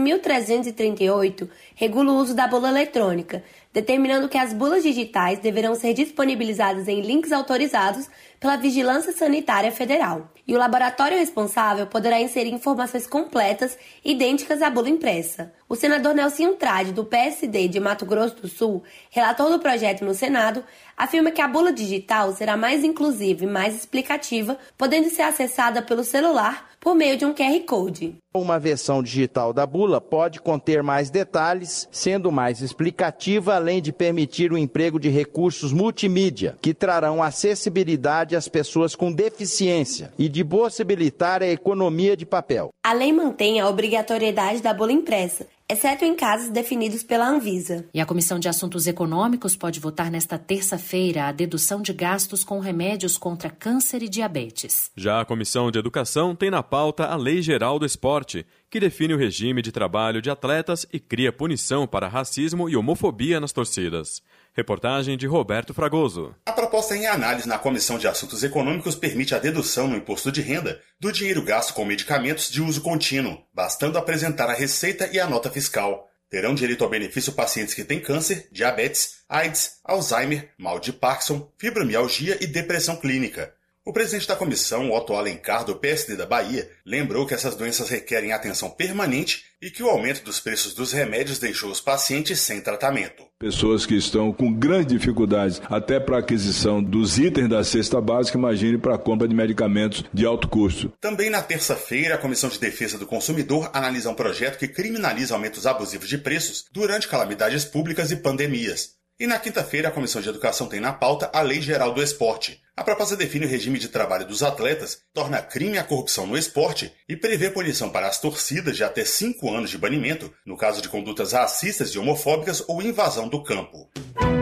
14.338 regula o uso da bula eletrônica, determinando que as bulas digitais deverão ser disponibilizadas em links autorizados pela Vigilância Sanitária Federal. E o laboratório responsável poderá inserir informações completas idênticas à bula impressa. O senador Nelsinho Trade, do PSD de Mato Grosso do Sul, relator do projeto no Senado, afirma que a bula digital será mais inclusiva e mais explicativa, podendo ser acessada pelo celular por meio de um QR Code. Uma versão digital da bula pode conter mais detalhes, sendo mais explicativa, além de permitir o emprego de recursos multimídia, que trarão acessibilidade às pessoas com deficiência e de possibilitar a economia de papel. A lei mantém a obrigatoriedade da bula impressa, exceto em casos definidos pela Anvisa. E a Comissão de Assuntos Econômicos pode votar nesta terça-feira a dedução de gastos com remédios contra câncer e diabetes. Já a Comissão de Educação tem na pauta a Lei Geral do Esporte, que define o regime de trabalho de atletas e cria punição para racismo e homofobia nas torcidas. Reportagem de Roberto Fragoso. A proposta em análise na Comissão de Assuntos Econômicos permite a dedução no imposto de renda do dinheiro gasto com medicamentos de uso contínuo, bastando apresentar a receita e a nota fiscal. Terão direito ao benefício pacientes que têm câncer, diabetes, AIDS, Alzheimer, mal de Parkinson, fibromialgia e depressão clínica. O presidente da comissão, Otto Alencar, do PSD da Bahia, lembrou que essas doenças requerem atenção permanente e que o aumento dos preços dos remédios deixou os pacientes sem tratamento. Pessoas que estão com grandes dificuldades até para a aquisição dos itens da cesta básica, imagine para a compra de medicamentos de alto custo. Também na terça-feira, a Comissão de Defesa do Consumidor analisa um projeto que criminaliza aumentos abusivos de preços durante calamidades públicas e pandemias. E na quinta-feira, a Comissão de Educação tem na pauta a Lei Geral do Esporte. A proposta define o regime de trabalho dos atletas, torna crime a corrupção no esporte e prevê punição para as torcidas de até 5 anos de banimento, no caso de condutas racistas e homofóbicas ou invasão do campo.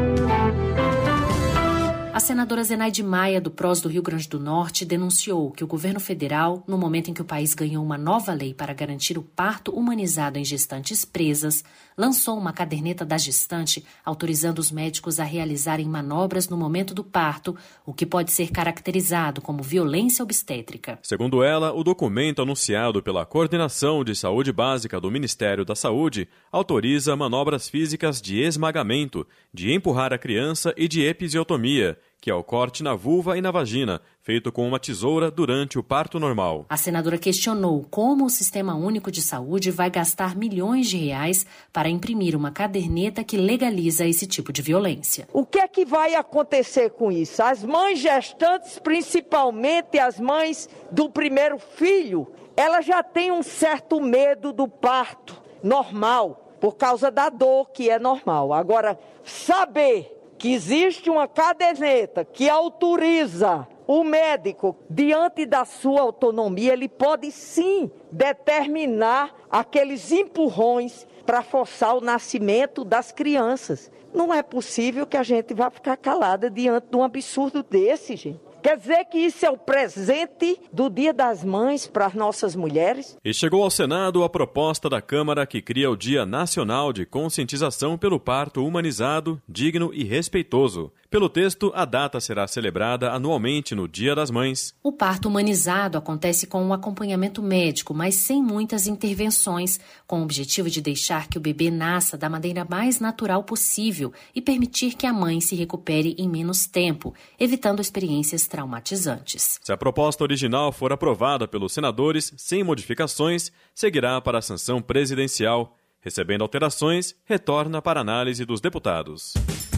A senadora Zenaide Maia, do PROS do Rio Grande do Norte, denunciou que o governo federal, no momento em que o país ganhou uma nova lei para garantir o parto humanizado em gestantes presas, lançou uma caderneta da gestante autorizando os médicos a realizarem manobras no momento do parto, o que pode ser caracterizado como violência obstétrica. Segundo ela, o documento anunciado pela Coordenação de Saúde Básica do Ministério da Saúde autoriza manobras físicas de esmagamento, de empurrar a criança e de episiotomia, que é o corte na vulva e na vagina, feito com uma tesoura durante o parto normal. A senadora questionou como o Sistema Único de Saúde vai gastar milhões de reais para imprimir uma caderneta que legaliza esse tipo de violência. O que é que vai acontecer com isso? As mães gestantes, principalmente as mães do primeiro filho, elas já têm um certo medo do parto normal, por causa da dor que é normal. Agora, saber que existe uma caderneta que autoriza o médico, diante da sua autonomia, ele pode sim determinar aqueles empurrões para forçar o nascimento das crianças. Não é possível que a gente vá ficar calada diante de um absurdo desse, gente. Quer dizer que isso é o presente do Dia das Mães para as nossas mulheres? E chegou ao Senado a proposta da Câmara que cria o Dia Nacional de Conscientização pelo Parto Humanizado, Digno e Respeitoso. Pelo texto, a data será celebrada anualmente no Dia das Mães. O parto humanizado acontece com um acompanhamento médico, mas sem muitas intervenções, com o objetivo de deixar que o bebê nasça da maneira mais natural possível e permitir que a mãe se recupere em menos tempo, evitando experiências traumatizantes. Se a proposta original for aprovada pelos senadores sem modificações, seguirá para a sanção presidencial. Recebendo alterações, retorna para análise dos deputados.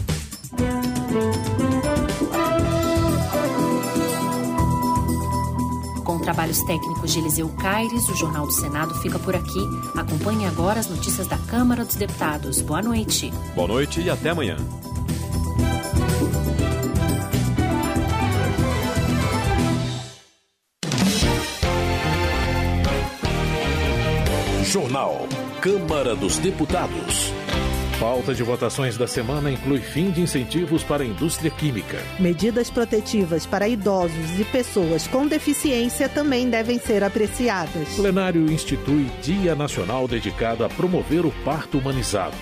Com trabalhos técnicos de Eliseu Caires, o Jornal do Senado fica por aqui. Acompanhe agora as notícias da Câmara dos Deputados. Boa noite. Boa noite e até amanhã. Jornal Câmara dos Deputados. Pauta de votações da semana inclui fim de incentivos para a indústria química. Medidas protetivas para idosos e pessoas com deficiência também devem ser apreciadas. O plenário institui Dia Nacional dedicado a promover o parto humanizado.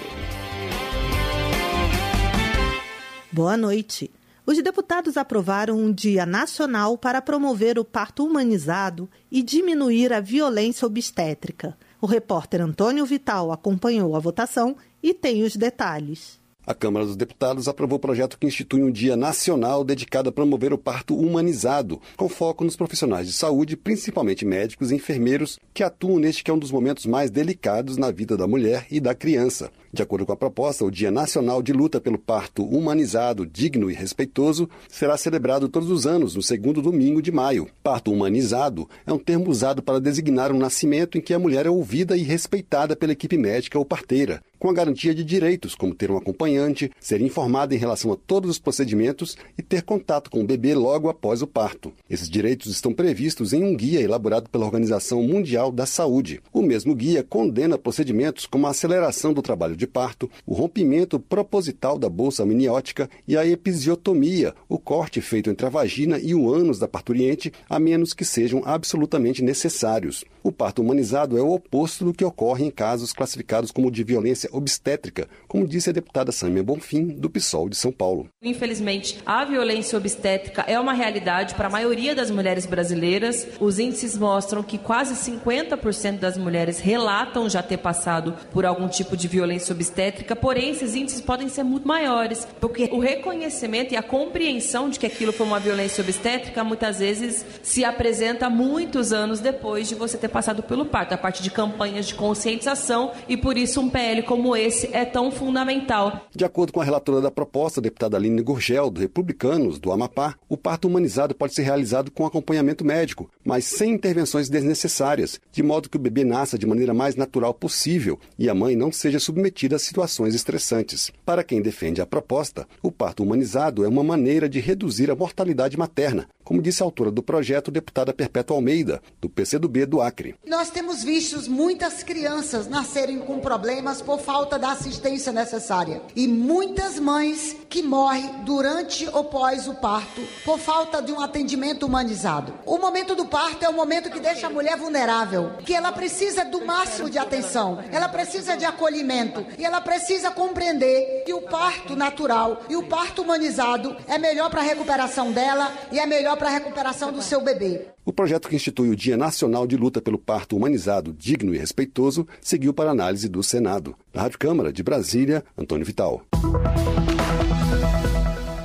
Boa noite. Os deputados aprovaram um Dia Nacional para promover o parto humanizado e diminuir a violência obstétrica. O repórter Antônio Vital acompanhou a votação e tem os detalhes. A Câmara dos Deputados aprovou o projeto que institui um Dia Nacional dedicado a promover o parto humanizado, com foco nos profissionais de saúde, principalmente médicos e enfermeiros, que atuam neste que é um dos momentos mais delicados na vida da mulher e da criança. De acordo com a proposta, o Dia Nacional de Luta pelo Parto Humanizado, Digno e Respeitoso será celebrado todos os anos, no segundo domingo de maio. Parto humanizado é um termo usado para designar um nascimento em que a mulher é ouvida e respeitada pela equipe médica ou parteira, com a garantia de direitos, como ter um acompanhante, ser informada em relação a todos os procedimentos e ter contato com o bebê logo após o parto. Esses direitos estão previstos em um guia elaborado pela Organização Mundial da Saúde. O mesmo guia condena procedimentos como a aceleração do trabalho de parto, o rompimento proposital da bolsa amniótica e a episiotomia, o corte feito entre a vagina e o ânus da parturiente, a menos que sejam absolutamente necessários. O parto humanizado é o oposto do que ocorre em casos classificados como de violência obstétrica, como disse a deputada Sâmia Bonfim, do PSOL de São Paulo. Infelizmente, a violência obstétrica é uma realidade para a maioria das mulheres brasileiras. Os índices mostram que quase 50% das mulheres relatam já ter passado por algum tipo de violência obstétrica, porém esses índices podem ser muito maiores, porque o reconhecimento e a compreensão de que aquilo foi uma violência obstétrica muitas vezes se apresenta muitos anos depois de você ter passado pelo parto, a partir de campanhas de conscientização, e por isso um PL como esse é tão fundamental. De acordo com a relatora da proposta, a deputada Aline Gurgel, do Republicanos, do Amapá, o parto humanizado pode ser realizado com acompanhamento médico, mas sem intervenções desnecessárias, de modo que o bebê nasça de maneira mais natural possível e a mãe não seja submetida a situações estressantes. Para quem defende a proposta, o parto humanizado é uma maneira de reduzir a mortalidade materna, como disse a autora do projeto, deputada Perpétua Almeida, do PCdoB do Acre. Nós temos visto muitas crianças nascerem com problemas por falta da assistência necessária. E muitas mães que morrem durante ou pós o parto por falta de um atendimento humanizado. O momento do parto é o momento que deixa a mulher vulnerável, que ela precisa do máximo de atenção, ela precisa de acolhimento e ela precisa compreender que o parto natural e o parto humanizado é melhor para a recuperação dela e é melhor para a recuperação do seu bebê. O projeto que institui o Dia Nacional de Luta pelo Parto Humanizado, Digno e Respeitoso seguiu para análise do Senado. Da Rádio Câmara de Brasília, Antônio Vital. O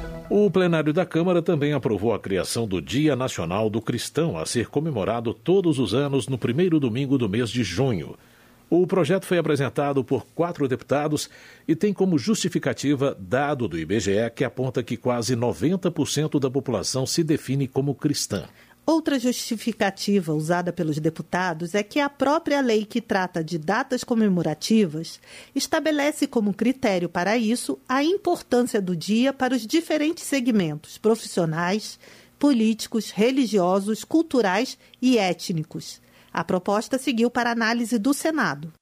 O plenário da Câmara também aprovou a criação do Dia Nacional do Cristão, a ser comemorado todos os anos no primeiro domingo do mês de junho. O projeto foi apresentado por 4 deputados e tem como justificativa dado do IBGE que aponta que quase 90% da população se define como cristã. Outra justificativa usada pelos deputados é que a própria lei que trata de datas comemorativas estabelece como critério para isso a importância do dia para os diferentes segmentos profissionais, políticos, religiosos, culturais e étnicos. A proposta seguiu para análise do Senado.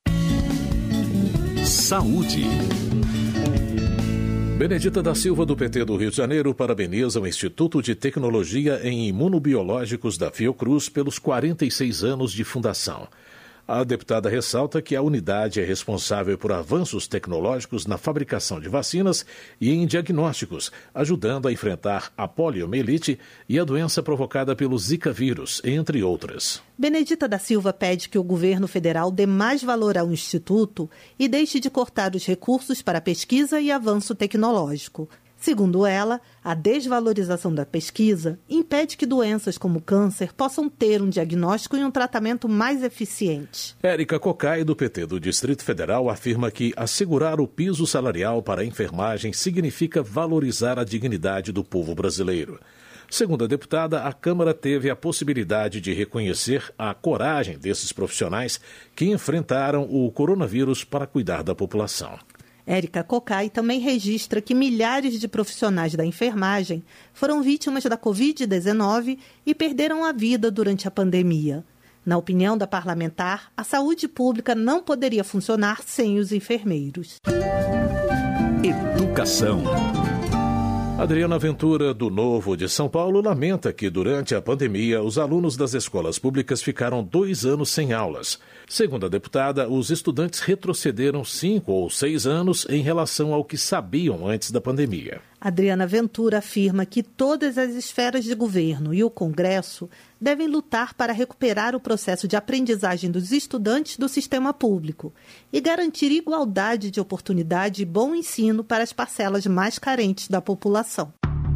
Saúde. Benedita da Silva, do PT do Rio de Janeiro, parabeniza o Instituto de Tecnologia em Imunobiológicos da Fiocruz pelos 46 anos de fundação. A deputada ressalta que a unidade é responsável por avanços tecnológicos na fabricação de vacinas e em diagnósticos, ajudando a enfrentar a poliomielite e a doença provocada pelo Zika vírus, entre outras. Benedita da Silva pede que o governo federal dê mais valor ao Instituto e deixe de cortar os recursos para pesquisa e avanço tecnológico. Segundo ela, a desvalorização da pesquisa impede que doenças como câncer possam ter um diagnóstico e um tratamento mais eficiente. Érica Cocai, do PT do Distrito Federal, afirma que assegurar o piso salarial para a enfermagem significa valorizar a dignidade do povo brasileiro. Segundo a deputada, a Câmara teve a possibilidade de reconhecer a coragem desses profissionais que enfrentaram o coronavírus para cuidar da população. Érica Cocai também registra que milhares de profissionais da enfermagem foram vítimas da Covid-19 e perderam a vida durante a pandemia. Na opinião da parlamentar, a saúde pública não poderia funcionar sem os enfermeiros. Educação. Adriana Ventura, do Novo de São Paulo, lamenta que, durante a pandemia, os alunos das escolas públicas ficaram 2 anos sem aulas. Segundo a deputada, os estudantes retrocederam 5 ou 6 anos em relação ao que sabiam antes da pandemia. Adriana Ventura afirma que todas as esferas de governo e o Congresso devem lutar para recuperar o processo de aprendizagem dos estudantes do sistema público e garantir igualdade de oportunidade e bom ensino para as parcelas mais carentes da população.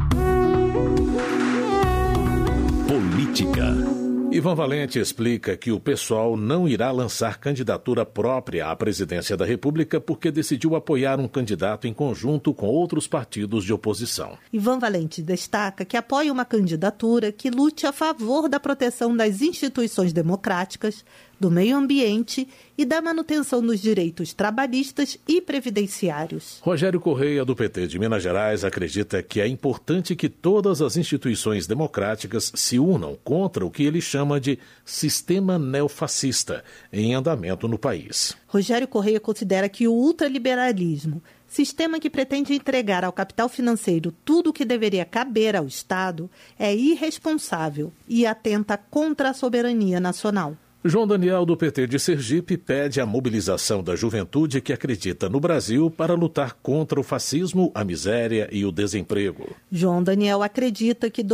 Política. Ivan Valente explica que o PSOL não irá lançar candidatura própria à presidência da República porque decidiu apoiar um candidato em conjunto com outros partidos de oposição. Ivan Valente destaca que apoia uma candidatura que lute a favor da proteção das instituições democráticas, do meio ambiente e da manutenção dos direitos trabalhistas e previdenciários. Rogério Correia, do PT de Minas Gerais, acredita que é importante que todas as instituições democráticas se unam contra o que ele chama de sistema neofascista em andamento no país. Rogério Correia considera que o ultraliberalismo, sistema que pretende entregar ao capital financeiro tudo o que deveria caber ao Estado, é irresponsável e atenta contra a soberania nacional. João Daniel, do PT de Sergipe, pede a mobilização da juventude que acredita no Brasil para lutar contra o fascismo, a miséria e o desemprego. João Daniel acredita que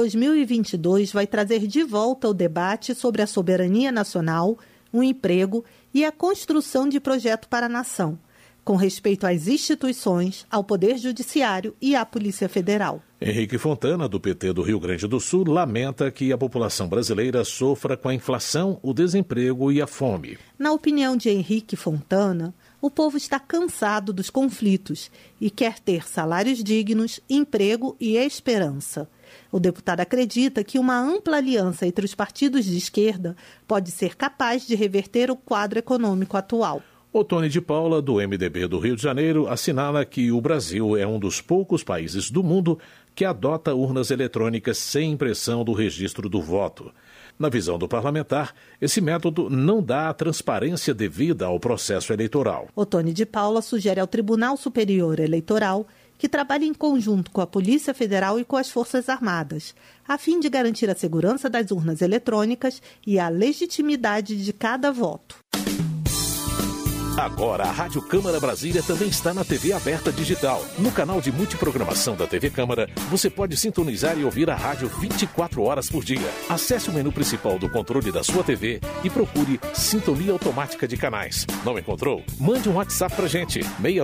2022 vai trazer de volta o debate sobre a soberania nacional, o emprego e a construção de projeto para a nação, com respeito às instituições, ao Poder Judiciário e à Polícia Federal. Henrique Fontana, do PT do Rio Grande do Sul, lamenta que a população brasileira sofra com a inflação, o desemprego e a fome. Na opinião de Henrique Fontana, o povo está cansado dos conflitos e quer ter salários dignos, emprego e esperança. O deputado acredita que uma ampla aliança entre os partidos de esquerda pode ser capaz de reverter o quadro econômico atual. Otone de Paula, do MDB do Rio de Janeiro, assinala que o Brasil é um dos poucos países do mundo que adota urnas eletrônicas sem impressão do registro do voto. Na visão do parlamentar, esse método não dá a transparência devida ao processo eleitoral. Otone de Paula sugere ao Tribunal Superior Eleitoral que trabalhe em conjunto com a Polícia Federal e com as Forças Armadas, a fim de garantir a segurança das urnas eletrônicas e a legitimidade de cada voto. Agora, a Rádio Câmara Brasília também está na TV aberta digital. No canal de multiprogramação da TV Câmara, você pode sintonizar e ouvir a rádio 24 horas por dia. Acesse o menu principal do controle da sua TV e procure Sintonia Automática de Canais. Não encontrou? Mande um WhatsApp pra gente.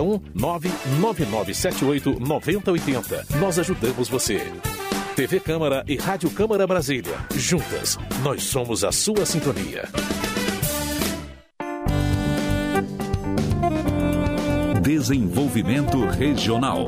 61999789080. Nós ajudamos você. TV Câmara e Rádio Câmara Brasília. Juntas, nós somos a sua sintonia. Desenvolvimento Regional.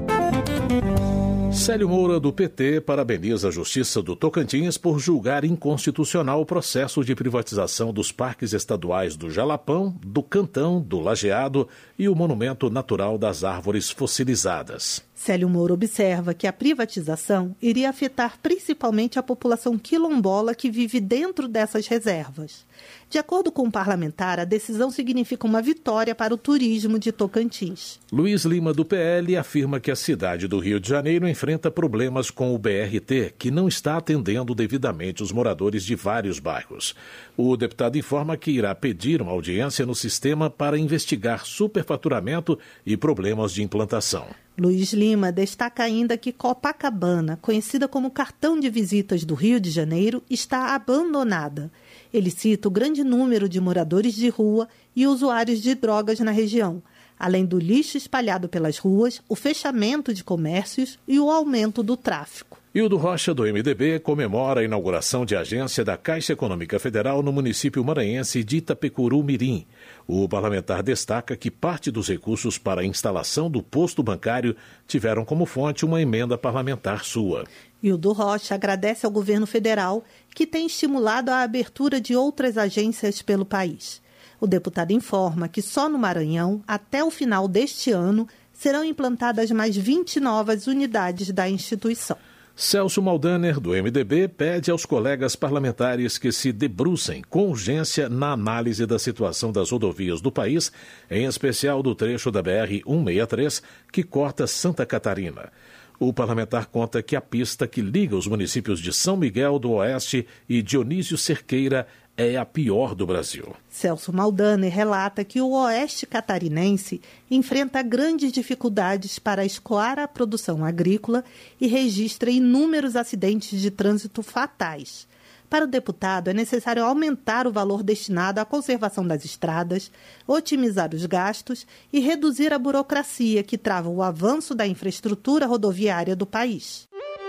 Célio Moura, do PT, parabeniza a Justiça do Tocantins por julgar inconstitucional o processo de privatização dos parques estaduais do Jalapão, do Cantão, do Lajeado e o Monumento Natural das Árvores Fossilizadas. Célio Moura observa que a privatização iria afetar principalmente a população quilombola que vive dentro dessas reservas. De acordo com o parlamentar, a decisão significa uma vitória para o turismo de Tocantins. Luiz Lima, do PL, afirma que a cidade do Rio de Janeiro enfrenta problemas com o BRT, que não está atendendo devidamente os moradores de vários bairros. O deputado informa que irá pedir uma audiência no sistema para investigar superfaturamento e problemas de implantação. Luiz Lima destaca ainda que Copacabana, conhecida como cartão de visitas do Rio de Janeiro, está abandonada. Ele cita o grande número de moradores de rua e usuários de drogas na região, além do lixo espalhado pelas ruas, o fechamento de comércios e o aumento do tráfico. Hildo Rocha, do MDB, comemora a inauguração de agência da Caixa Econômica Federal no município maranhense de Itapecuru-Mirim. O parlamentar destaca que parte dos recursos para a instalação do posto bancário tiveram como fonte uma emenda parlamentar sua. Hildo Rocha agradece ao governo federal que tem estimulado a abertura de outras agências pelo país. O deputado informa que só no Maranhão, até o final deste ano, serão implantadas mais 20 novas unidades da instituição. Celso Maldaner, do MDB, pede aos colegas parlamentares que se debrucem com urgência na análise da situação das rodovias do país, em especial do trecho da BR-163, que corta Santa Catarina. O parlamentar conta que a pista que liga os municípios de São Miguel do Oeste e Dionísio Cerqueira é a pior do Brasil. Celso Maldaner relata que o oeste catarinense enfrenta grandes dificuldades para escoar a produção agrícola e registra inúmeros acidentes de trânsito fatais. Para o deputado, é necessário aumentar o valor destinado à conservação das estradas, otimizar os gastos e reduzir a burocracia que trava o avanço da infraestrutura rodoviária do país.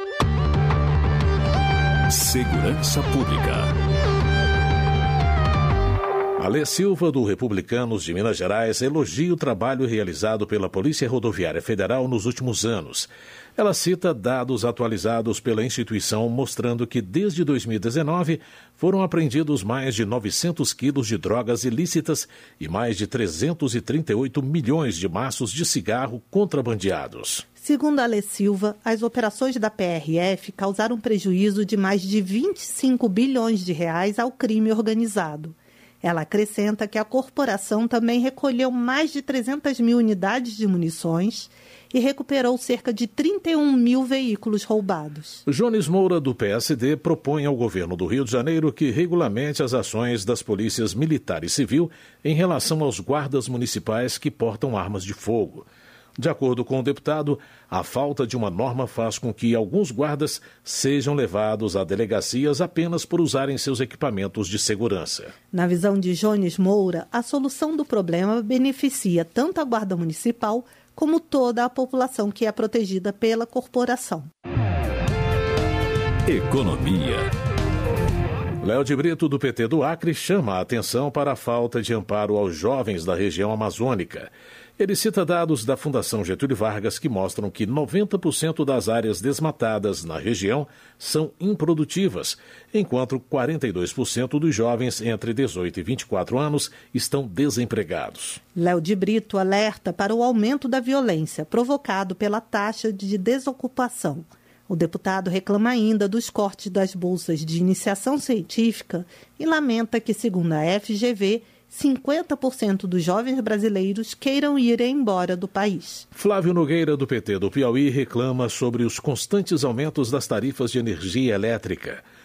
Segurança Pública. Alê Silva, do Republicanos de Minas Gerais, elogia o trabalho realizado pela Polícia Rodoviária Federal nos últimos anos. Ela cita dados atualizados pela instituição mostrando que desde 2019 foram apreendidos mais de 900 quilos de drogas ilícitas e mais de 338 milhões de maços de cigarro contrabandeados. Segundo Alê Silva, as operações da PRF causaram prejuízo de mais de 25 bilhões de reais ao crime organizado. Ela acrescenta que a corporação também recolheu mais de 300 mil unidades de munições e recuperou cerca de 31 mil veículos roubados. Jones Moura, do PSD, propõe ao governo do Rio de Janeiro que regulamente as ações das polícias militar e civil em relação aos guardas municipais que portam armas de fogo. De acordo com o deputado, a falta de uma norma faz com que alguns guardas sejam levados a delegacias apenas por usarem seus equipamentos de segurança. Na visão de Jones Moura, a solução do problema beneficia tanto a Guarda Municipal como toda a população que é protegida pela corporação. Economia. Léo de Brito, do PT do Acre, chama a atenção para a falta de amparo aos jovens da região amazônica. Ele cita dados da Fundação Getúlio Vargas que mostram que 90% das áreas desmatadas na região são improdutivas, enquanto 42% dos jovens entre 18 e 24 anos estão desempregados. Léo de Brito alerta para o aumento da violência provocado pela taxa de desocupação. O deputado reclama ainda dos cortes das bolsas de iniciação científica e lamenta que, segundo a FGV, 50% dos jovens brasileiros queiram ir embora do país. Flávio Nogueira, do PT do Piauí, reclama sobre os constantes aumentos das tarifas de energia elétrica.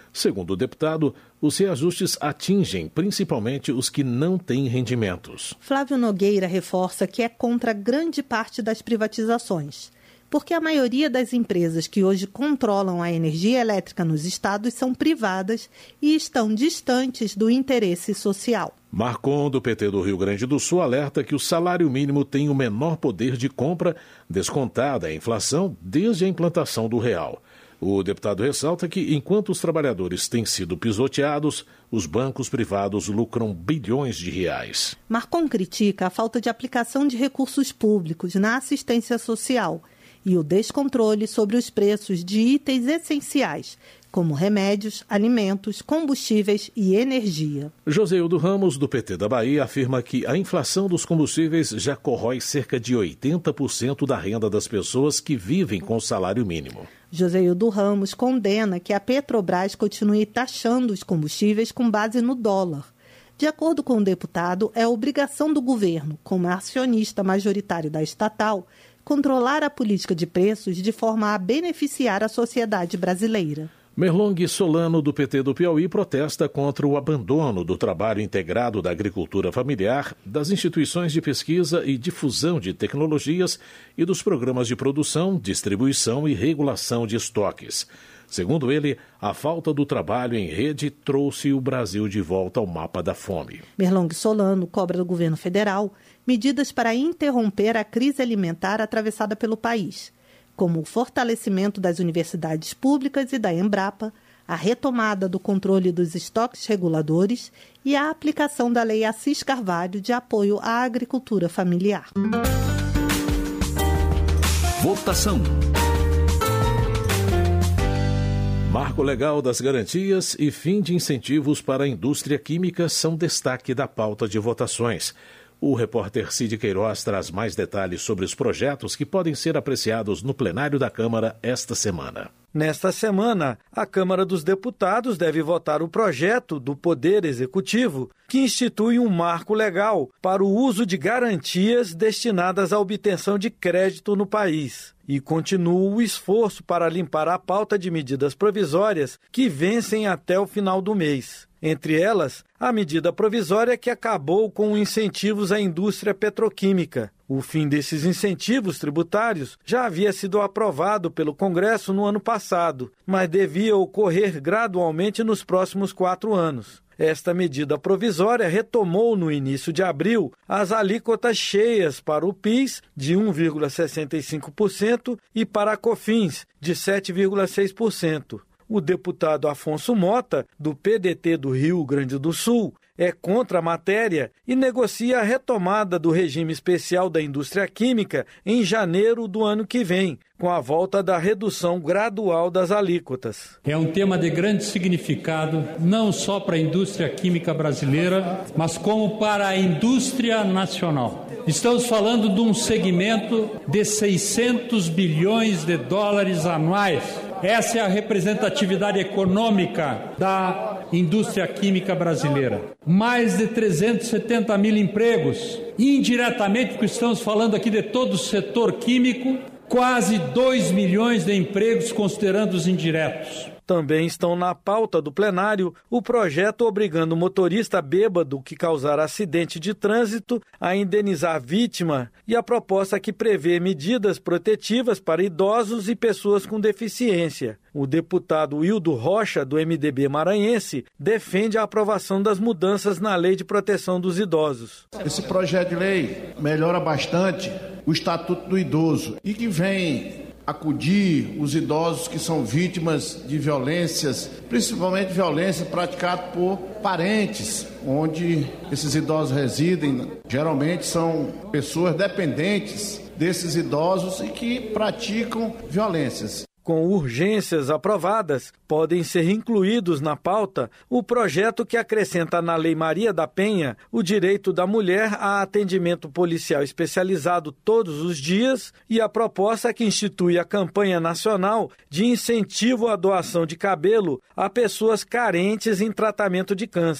Segundo o deputado, os reajustes atingem principalmente os que não têm rendimentos. Flávio Nogueira reforça que é contra grande parte das privatizações, porque a maioria das empresas que hoje controlam a energia elétrica nos estados são privadas e estão distantes do interesse social. Marcon, do PT do Rio Grande do Sul, alerta que o salário mínimo tem o menor poder de compra, descontada a inflação, desde a implantação do real. O deputado ressalta que, enquanto os trabalhadores têm sido pisoteados, os bancos privados lucram bilhões de reais. Marcon critica a falta de aplicação de recursos públicos na assistência social e o descontrole sobre os preços de itens essenciais, como remédios, alimentos, combustíveis e energia. Joseildo Ramos, do PT da Bahia, afirma que a inflação dos combustíveis já corrói cerca de 80% da renda das pessoas que vivem com o salário mínimo. Joseildo Ramos condena que a Petrobras continue taxando os combustíveis com base no dólar. De acordo com o deputado, é obrigação do governo, como acionista majoritário da estatal, controlar a política de preços de forma a beneficiar a sociedade brasileira. Merlong Solano, do PT do Piauí, protesta contra o abandono do trabalho integrado da agricultura familiar, das instituições de pesquisa e difusão de tecnologias e dos programas de produção, distribuição e regulação de estoques. Segundo ele, a falta do trabalho em rede trouxe o Brasil de volta ao mapa da fome. Merlong Solano cobra do governo federal medidas para interromper a crise alimentar atravessada pelo país, como o fortalecimento das universidades públicas e da Embrapa, a retomada do controle dos estoques reguladores e a aplicação da Lei Assis Carvalho de apoio à agricultura familiar. Votação. Marco legal das garantias e fim de incentivos para a indústria química são destaque da pauta de votações. O repórter Cid Queiroz traz mais detalhes sobre os projetos que podem ser apreciados no plenário da Câmara esta semana. Nesta semana, a Câmara dos Deputados deve votar o projeto do Poder Executivo que institui um marco legal para o uso de garantias destinadas à obtenção de crédito no país. E continua o esforço para limpar a pauta de medidas provisórias que vencem até o final do mês. Entre elas, a medida provisória que acabou com incentivos à indústria petroquímica. O fim desses incentivos tributários já havia sido aprovado pelo Congresso no ano passado, mas devia ocorrer gradualmente nos próximos 4 anos. Esta medida provisória retomou no início de abril as alíquotas cheias para o PIS de 1,65% e para a COFINS de 7,6%. O deputado Afonso Mota, do PDT do Rio Grande do Sul, é contra a matéria e negocia a retomada do regime especial da indústria química em janeiro do ano que vem, com a volta da redução gradual das alíquotas. É um tema de grande significado, não só para a indústria química brasileira, mas como para a indústria nacional. Estamos falando de um segmento de 600 bilhões de dólares anuais. Essa é a representatividade econômica da indústria química brasileira. Mais de 370 mil empregos. Indiretamente, porque estamos falando aqui de todo o setor químico, quase 2 milhões de empregos, considerando os indiretos. Também estão na pauta do plenário o projeto obrigando o motorista bêbado que causar acidente de trânsito a indenizar a vítima e a proposta que prevê medidas protetivas para idosos e pessoas com deficiência. O deputado Wildo Rocha, do MDB maranhense, defende a aprovação das mudanças na Lei de Proteção dos Idosos. Esse projeto de lei melhora bastante o Estatuto do Idoso e que vem acudir os idosos que são vítimas de violências, principalmente violência praticada por parentes, onde esses idosos residem. Geralmente são pessoas dependentes desses idosos e que praticam violências. Com urgências aprovadas, podem ser incluídos na pauta o projeto que acrescenta na Lei Maria da Penha o direito da mulher a atendimento policial especializado todos os dias e a proposta que institui a campanha nacional de incentivo à doação de cabelo a pessoas carentes em tratamento de câncer.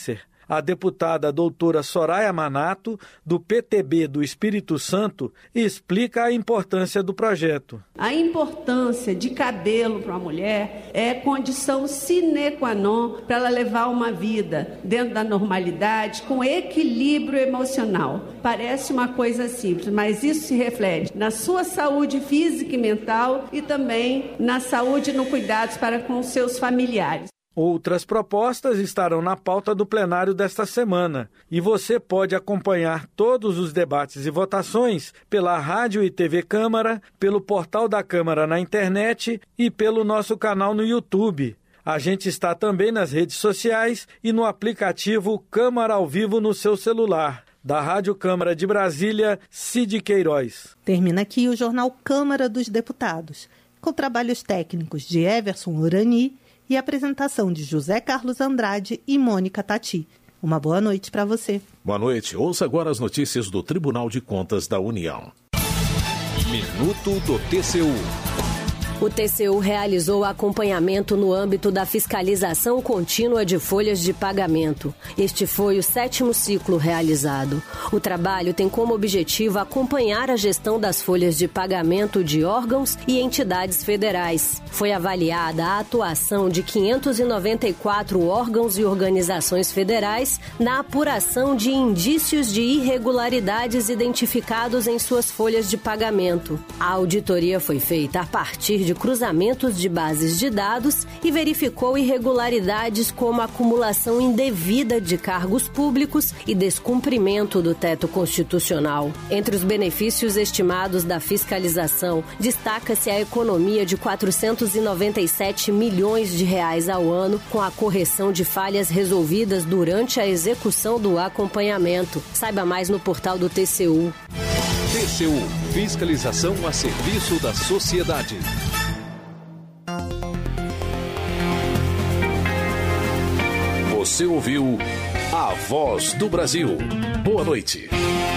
A deputada doutora Soraya Manato, do PTB do Espírito Santo, explica a importância do projeto. A importância de cabelo para uma mulher é condição sine qua non para ela levar uma vida dentro da normalidade, com equilíbrio emocional. Parece uma coisa simples, mas isso se reflete na sua saúde física e mental e também na saúde e no cuidado para com seus familiares. Outras propostas estarão na pauta do plenário desta semana e você pode acompanhar todos os debates e votações pela Rádio e TV Câmara, pelo portal da Câmara na internet e pelo nosso canal no YouTube. A gente está também nas redes sociais e no aplicativo Câmara ao Vivo no seu celular. Da Rádio Câmara de Brasília, Cid Queiroz. Termina aqui o Jornal Câmara dos Deputados, com trabalhos técnicos de Everson Urani e apresentação de José Carlos Andrade e Mônica Tati. Uma boa noite para você. Boa noite. Ouça agora as notícias do Tribunal de Contas da União. Minuto do TCU. O TCU realizou acompanhamento no âmbito da fiscalização contínua de folhas de pagamento. Este foi o 7º ciclo realizado. O trabalho tem como objetivo acompanhar a gestão das folhas de pagamento de órgãos e entidades federais. Foi avaliada a atuação de 594 órgãos e organizações federais na apuração de indícios de irregularidades identificados em suas folhas de pagamento. A auditoria foi feita a partir de cruzamentos de bases de dados e verificou irregularidades como acumulação indevida de cargos públicos e descumprimento do teto constitucional. Entre os benefícios estimados da fiscalização, destaca-se a economia de 497 milhões de reais ao ano com a correção de falhas resolvidas durante a execução do acompanhamento. Saiba mais no portal do TCU. TCU, fiscalização a serviço da sociedade. Você ouviu A Voz do Brasil. Boa noite.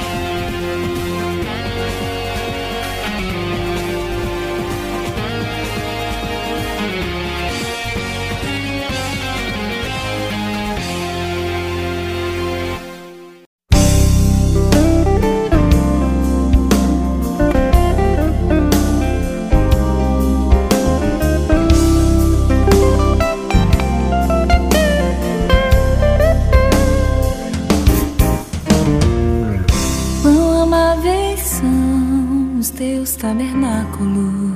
Teus tabernáculos,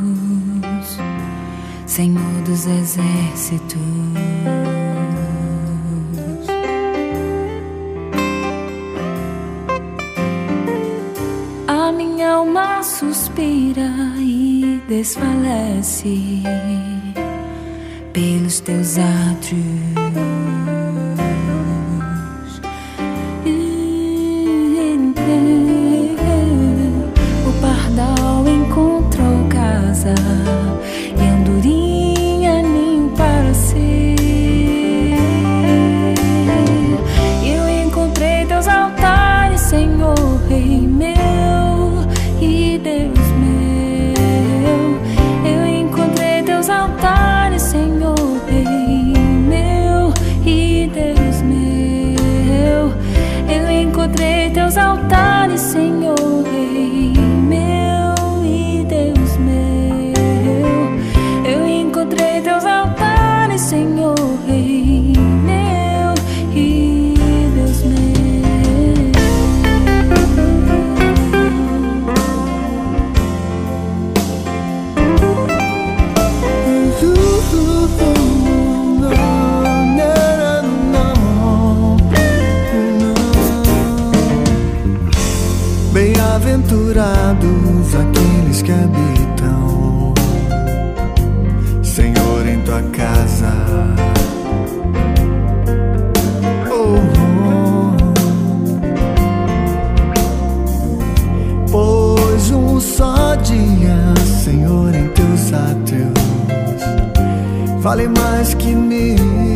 Senhor dos exércitos. A minha alma suspira e desfalece pelos teus átrios. Encontrou casa e andorinha ninho para ser. Eu encontrei teus altares, Senhor, Rei meu e Deus meu. Eu encontrei teus altares, Senhor, Rei meu e Deus meu. Eu encontrei teus altares, Senhor, Rei meu. Encontrei teus altares, Senhor, Rei meu e Deus meu. Bem-aventurados aqueles que habitam, Senhor, em tua casa. Pois um só dia, Senhor, em teus átrios vale mais que mil.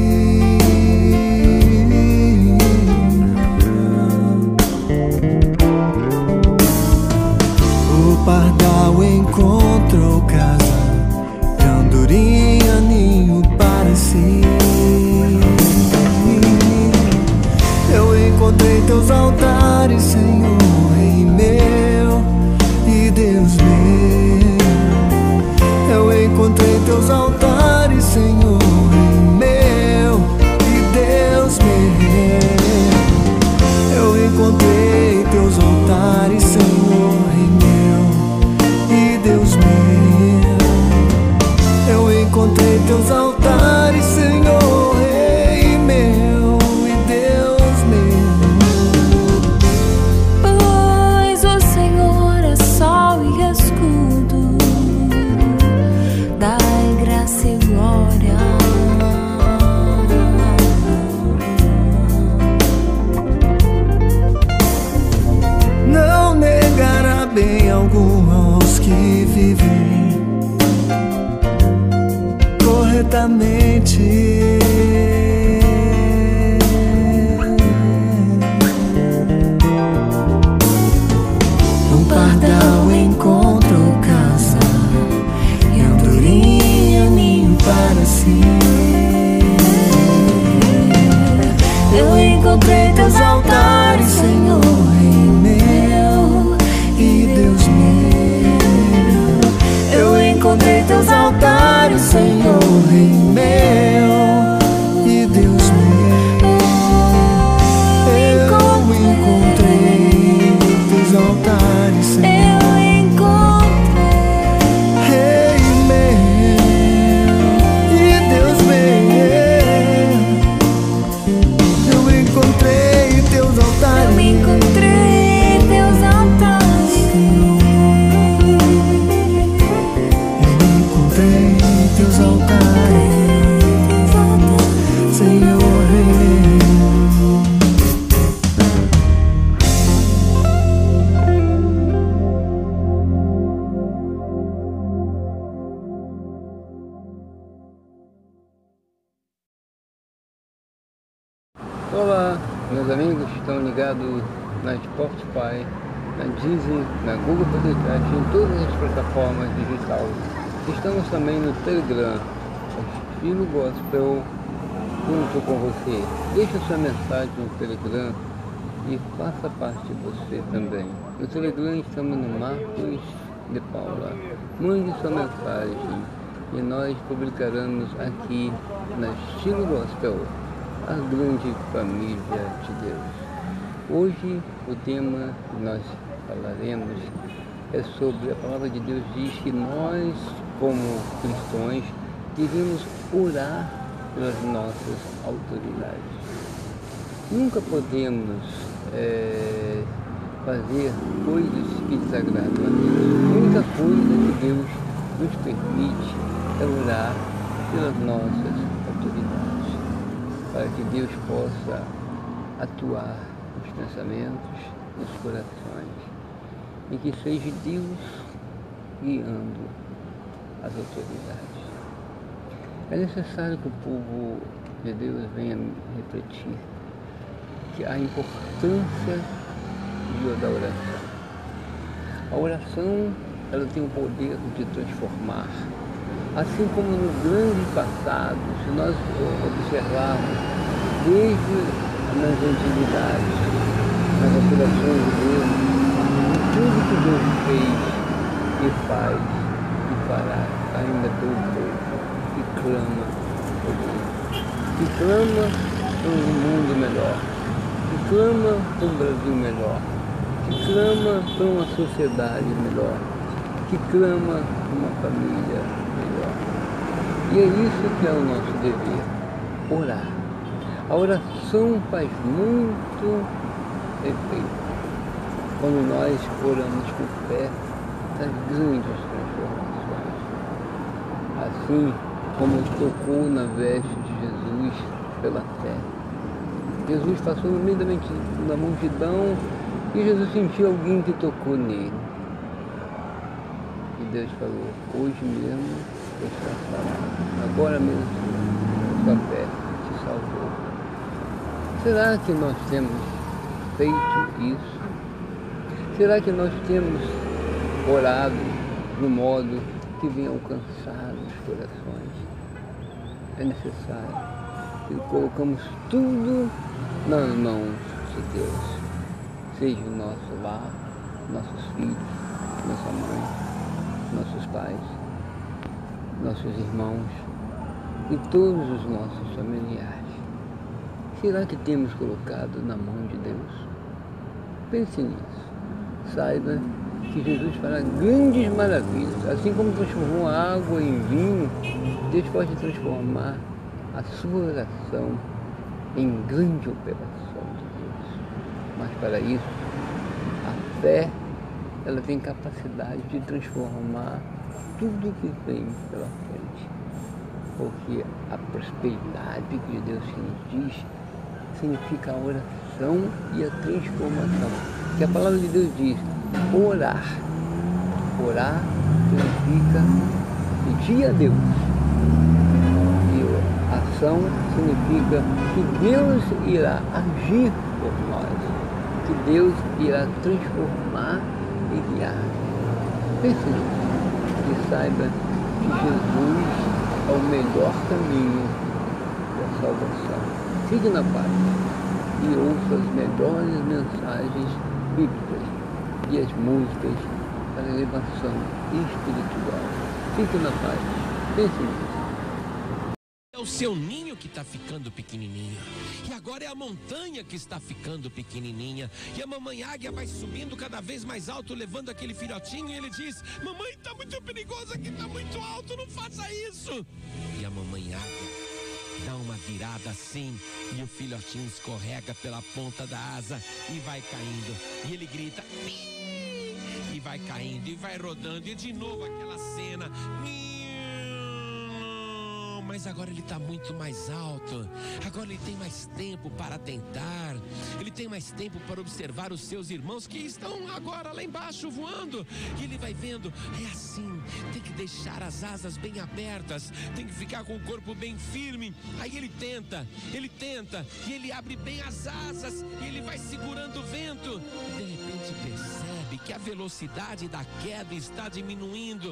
O pardal encontrou casa, andorinha ninho para si. ti. Um pardal encontrou casa e andorinha ninho para si. Eu encontrei teus altares, Senhor, Rei meu e Deus meu. Eu encontrei teus altares, Senhor, Rei meu e Deus meu. Eu encontrei teus altares, Senhor. Olá, meus amigos, estão ligados na Spotify, na Deezer, na Google Podcast, em todas as plataformas digitais. Estamos também no Telegram, Estilo Gospel, junto com você. Deixe sua mensagem no Telegram e faça parte você também. No Telegram estamos no Marcos de Paula. Mande sua mensagem e nós publicaremos aqui na Estilo Gospel, a grande família de Deus. Hoje o tema que nós falaremos é sobre a palavra de Deus. Diz que nós, como cristãos, devemos orar pelas nossas autoridades. Nunca podemos fazer coisas que desagradam a Deus. A única coisa que Deus nos permite é orar pelas nossas autoridades, para que Deus possa atuar nos pensamentos, nos corações, e que seja Deus guiando as autoridades. É necessário que o povo de Deus venha refletir que a importância da oração. A oração, ela tem o poder de transformar. Assim como no grande passado, se nós observarmos desde nas antiguidades, nas operações de Deus, tudo que Deus fez e faz e fará ainda pelo povo que clama por Deus, que clama por um mundo melhor, que clama por um Brasil melhor, que clama por uma sociedade melhor, que clama por uma família melhor. E é isso que é o nosso dever, orar. A oração faz muito efeito. Quando nós oramos com fé, das grandes transformações. Assim como tocou na veste de Jesus pela fé. Jesus passou no meio da multidão e Jesus sentiu alguém que tocou nele. E Deus falou, hoje mesmo você está salvo. Agora mesmo a sua fé te salvou. Será que nós temos feito isso? Será que nós temos orado no modo que venha alcançar os corações? É necessário que colocamos tudo nas mãos de Deus. Seja o nosso lar, nossos filhos, nossa mãe, nossos pais, nossos irmãos e todos os nossos familiares. Será que temos colocado na mão de Deus? Pense nisso. Saiba que Jesus fará grandes maravilhas. Assim como transformou a água em vinho, Deus pode transformar a sua oração em grande operação de Deus. Mas para isso, a fé, ela tem capacidade de transformar tudo que vem pela frente. Porque a prosperidade que Deus nos diz significa a oração e a transformação. Que a palavra de Deus diz, orar. Orar significa pedir a Deus. E a elevação significa que Deus irá agir por nós, que Deus irá transformar e guiar. Pense nisso e saiba que Jesus é o melhor caminho da salvação. Siga na paz e ouça as melhores mensagens bíblicas e as músicas para elevação espiritual. Fique na paz. Pense nisso. É o seu ninho que está ficando pequenininho. E agora é a montanha que está ficando pequenininha. E a mamãe águia vai subindo cada vez mais alto, levando aquele filhotinho. E ele diz: mamãe, está muito perigoso aqui, está muito alto, não faça isso. E a mamãe águia dá uma virada assim, e o filhotinho escorrega pela ponta da asa e vai caindo. E ele grita: Mii! E vai caindo, e vai rodando, e de novo aquela cena. Mii! Mas agora ele está muito mais alto, agora ele tem mais tempo para tentar, ele tem mais tempo para observar os seus irmãos que estão agora lá embaixo voando, e ele vai vendo, é assim, tem que deixar as asas bem abertas, tem que ficar com o corpo bem firme. Aí ele tenta, e ele abre bem as asas, e ele vai segurando o vento, e de repente percebe que a velocidade da queda está diminuindo,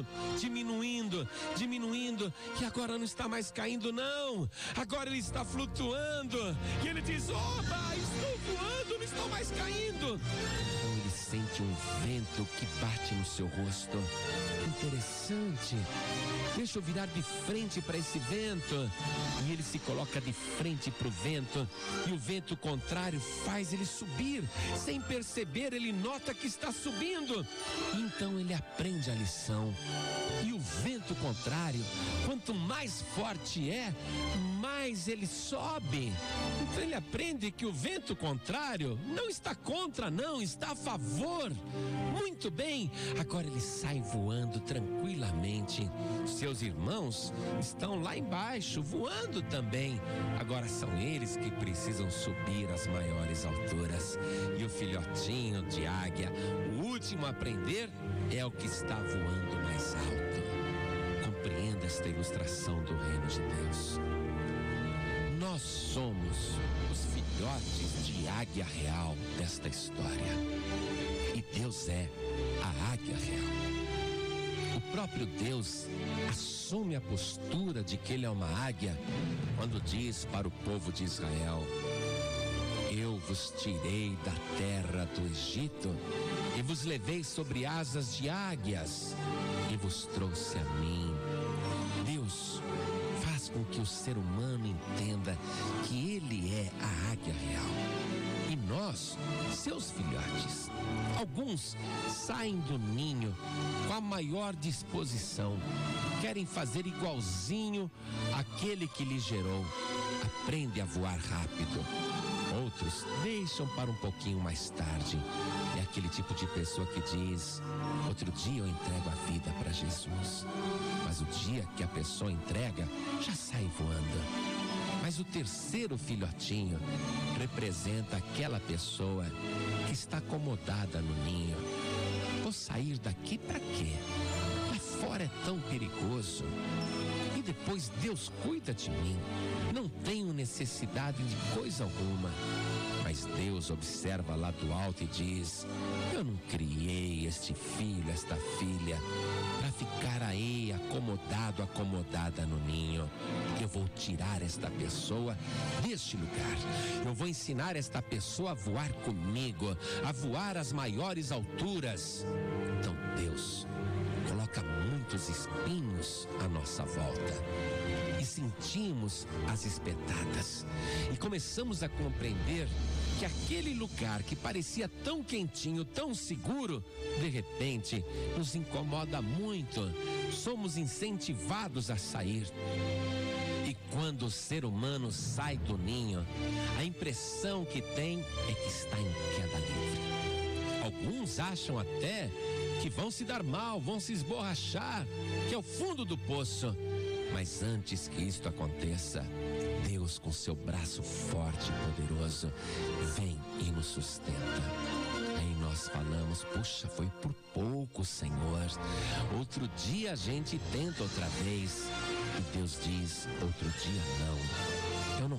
e agora não está mais caindo não, agora ele está flutuando, e ele diz: oba, estou voando, não estou mais caindo. Então ele sente um vento que bate no seu rosto. Interessante, deixa eu virar de frente para esse vento. E ele se coloca de frente para o vento, e o vento contrário faz ele subir, sem perceber ele nota que está subindo. Então ele aprende a lição, e o vento contrário, quanto mais forte é, mais ele sobe. Então ele aprende que o vento contrário não está contra, não, está a favor. Muito bem, agora ele sai voando tranquilamente. Seus irmãos estão lá embaixo voando também. Agora são eles que precisam subir às maiores alturas. E o filhotinho de águia, o último a aprender, é o que está voando mais alto. Compreenda esta ilustração do reino de Deus. Nós somos os filhotes de águia real desta história. E Deus é a águia real. O próprio Deus assume a postura de que ele é uma águia quando diz para o povo de Israel: eu vos tirei da terra do Egito e vos levei sobre asas de águias e vos trouxe a mim. Deus faz com que o ser humano entenda que ele é a águia real. E nós, seus filhotes. Alguns saem do ninho com a maior disposição, querem fazer igualzinho àquele que lhe gerou, aprende a voar rápido. Outros deixam para um pouquinho mais tarde. É aquele tipo de pessoa que diz: outro dia eu entrego a vida para Jesus. Mas o dia que a pessoa entrega, já sai voando. Mas o terceiro filhotinho representa aquela pessoa que está acomodada no ninho. Vou sair daqui para quê? Lá fora é tão perigoso. E depois Deus cuida de mim. Não tenho necessidade de coisa alguma. Mas Deus observa lá do alto e diz: eu não criei este filho, esta filha, para ficar aí acomodado, acomodada no ninho. Eu vou tirar esta pessoa deste lugar. Eu vou ensinar esta pessoa a voar comigo, a voar às maiores alturas. Então Deus coloca muitos espinhos à nossa volta. E sentimos as espetadas. E começamos a compreender que aquele lugar que parecia tão quentinho, tão seguro, de repente nos incomoda muito. Somos incentivados a sair. E quando o ser humano sai do ninho, a impressão que tem é que está em queda livre. Alguns acham até que vão se dar mal, vão se esborrachar, que é o fundo do poço. Mas antes que isto aconteça, Deus, com seu braço forte e poderoso, vem e nos sustenta. Aí nós falamos: puxa, foi por pouco, Senhor. Outro dia a gente tenta outra vez. E Deus diz: outro dia não.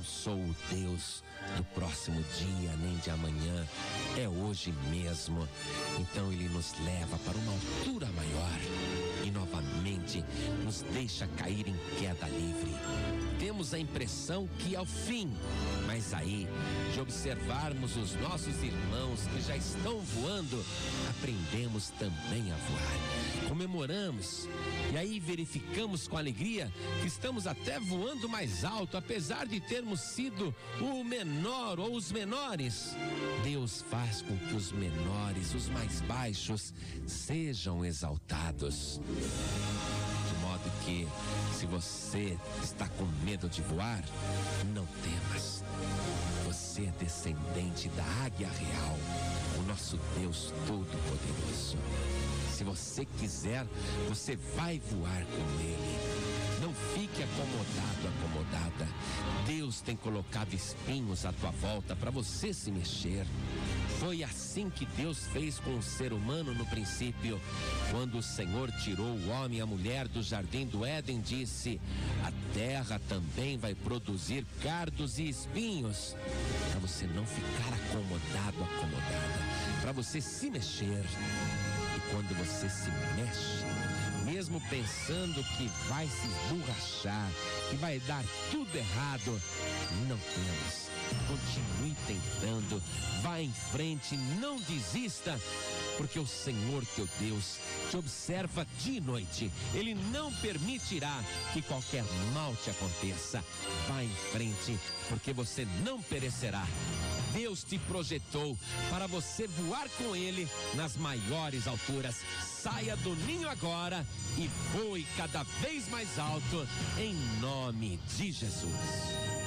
sou o Deus do próximo dia, nem de amanhã, é hoje mesmo. Então Ele nos leva para uma altura maior e novamente nos deixa cair em queda livre. Temos a impressão que é o fim, mas aí, de observarmos os nossos irmãos que já estão voando, aprendemos também a voar. Comemoramos e aí verificamos com alegria que estamos até voando mais alto, apesar de termos sido o menor ou os menores. Deus faz com que os menores, os mais baixos, sejam exaltados. De modo que, se você está com medo de voar, não temas. Você é descendente da águia real, o nosso Deus Todo-Poderoso. Se você quiser, você vai voar com Ele. Não fique acomodado, acomodada. Deus tem colocado espinhos à tua volta para você se mexer. Foi assim que Deus fez com o ser humano no princípio. Quando o Senhor tirou o homem e a mulher do jardim do Éden, disse: a terra também vai produzir cardos e espinhos. Para você não ficar acomodado, acomodada. Para você se mexer. E quando você se mexe, mesmo pensando que vai se esborrachar, que vai dar tudo errado, não temas. Continue tentando, vá em frente, não desista, porque o Senhor teu Deus te observa dia e noite. Ele não permitirá que qualquer mal te aconteça. Vá em frente, porque você não perecerá. Deus te projetou para você voar com Ele nas maiores alturas. Saia do ninho agora e voe cada vez mais alto, em nome de Jesus.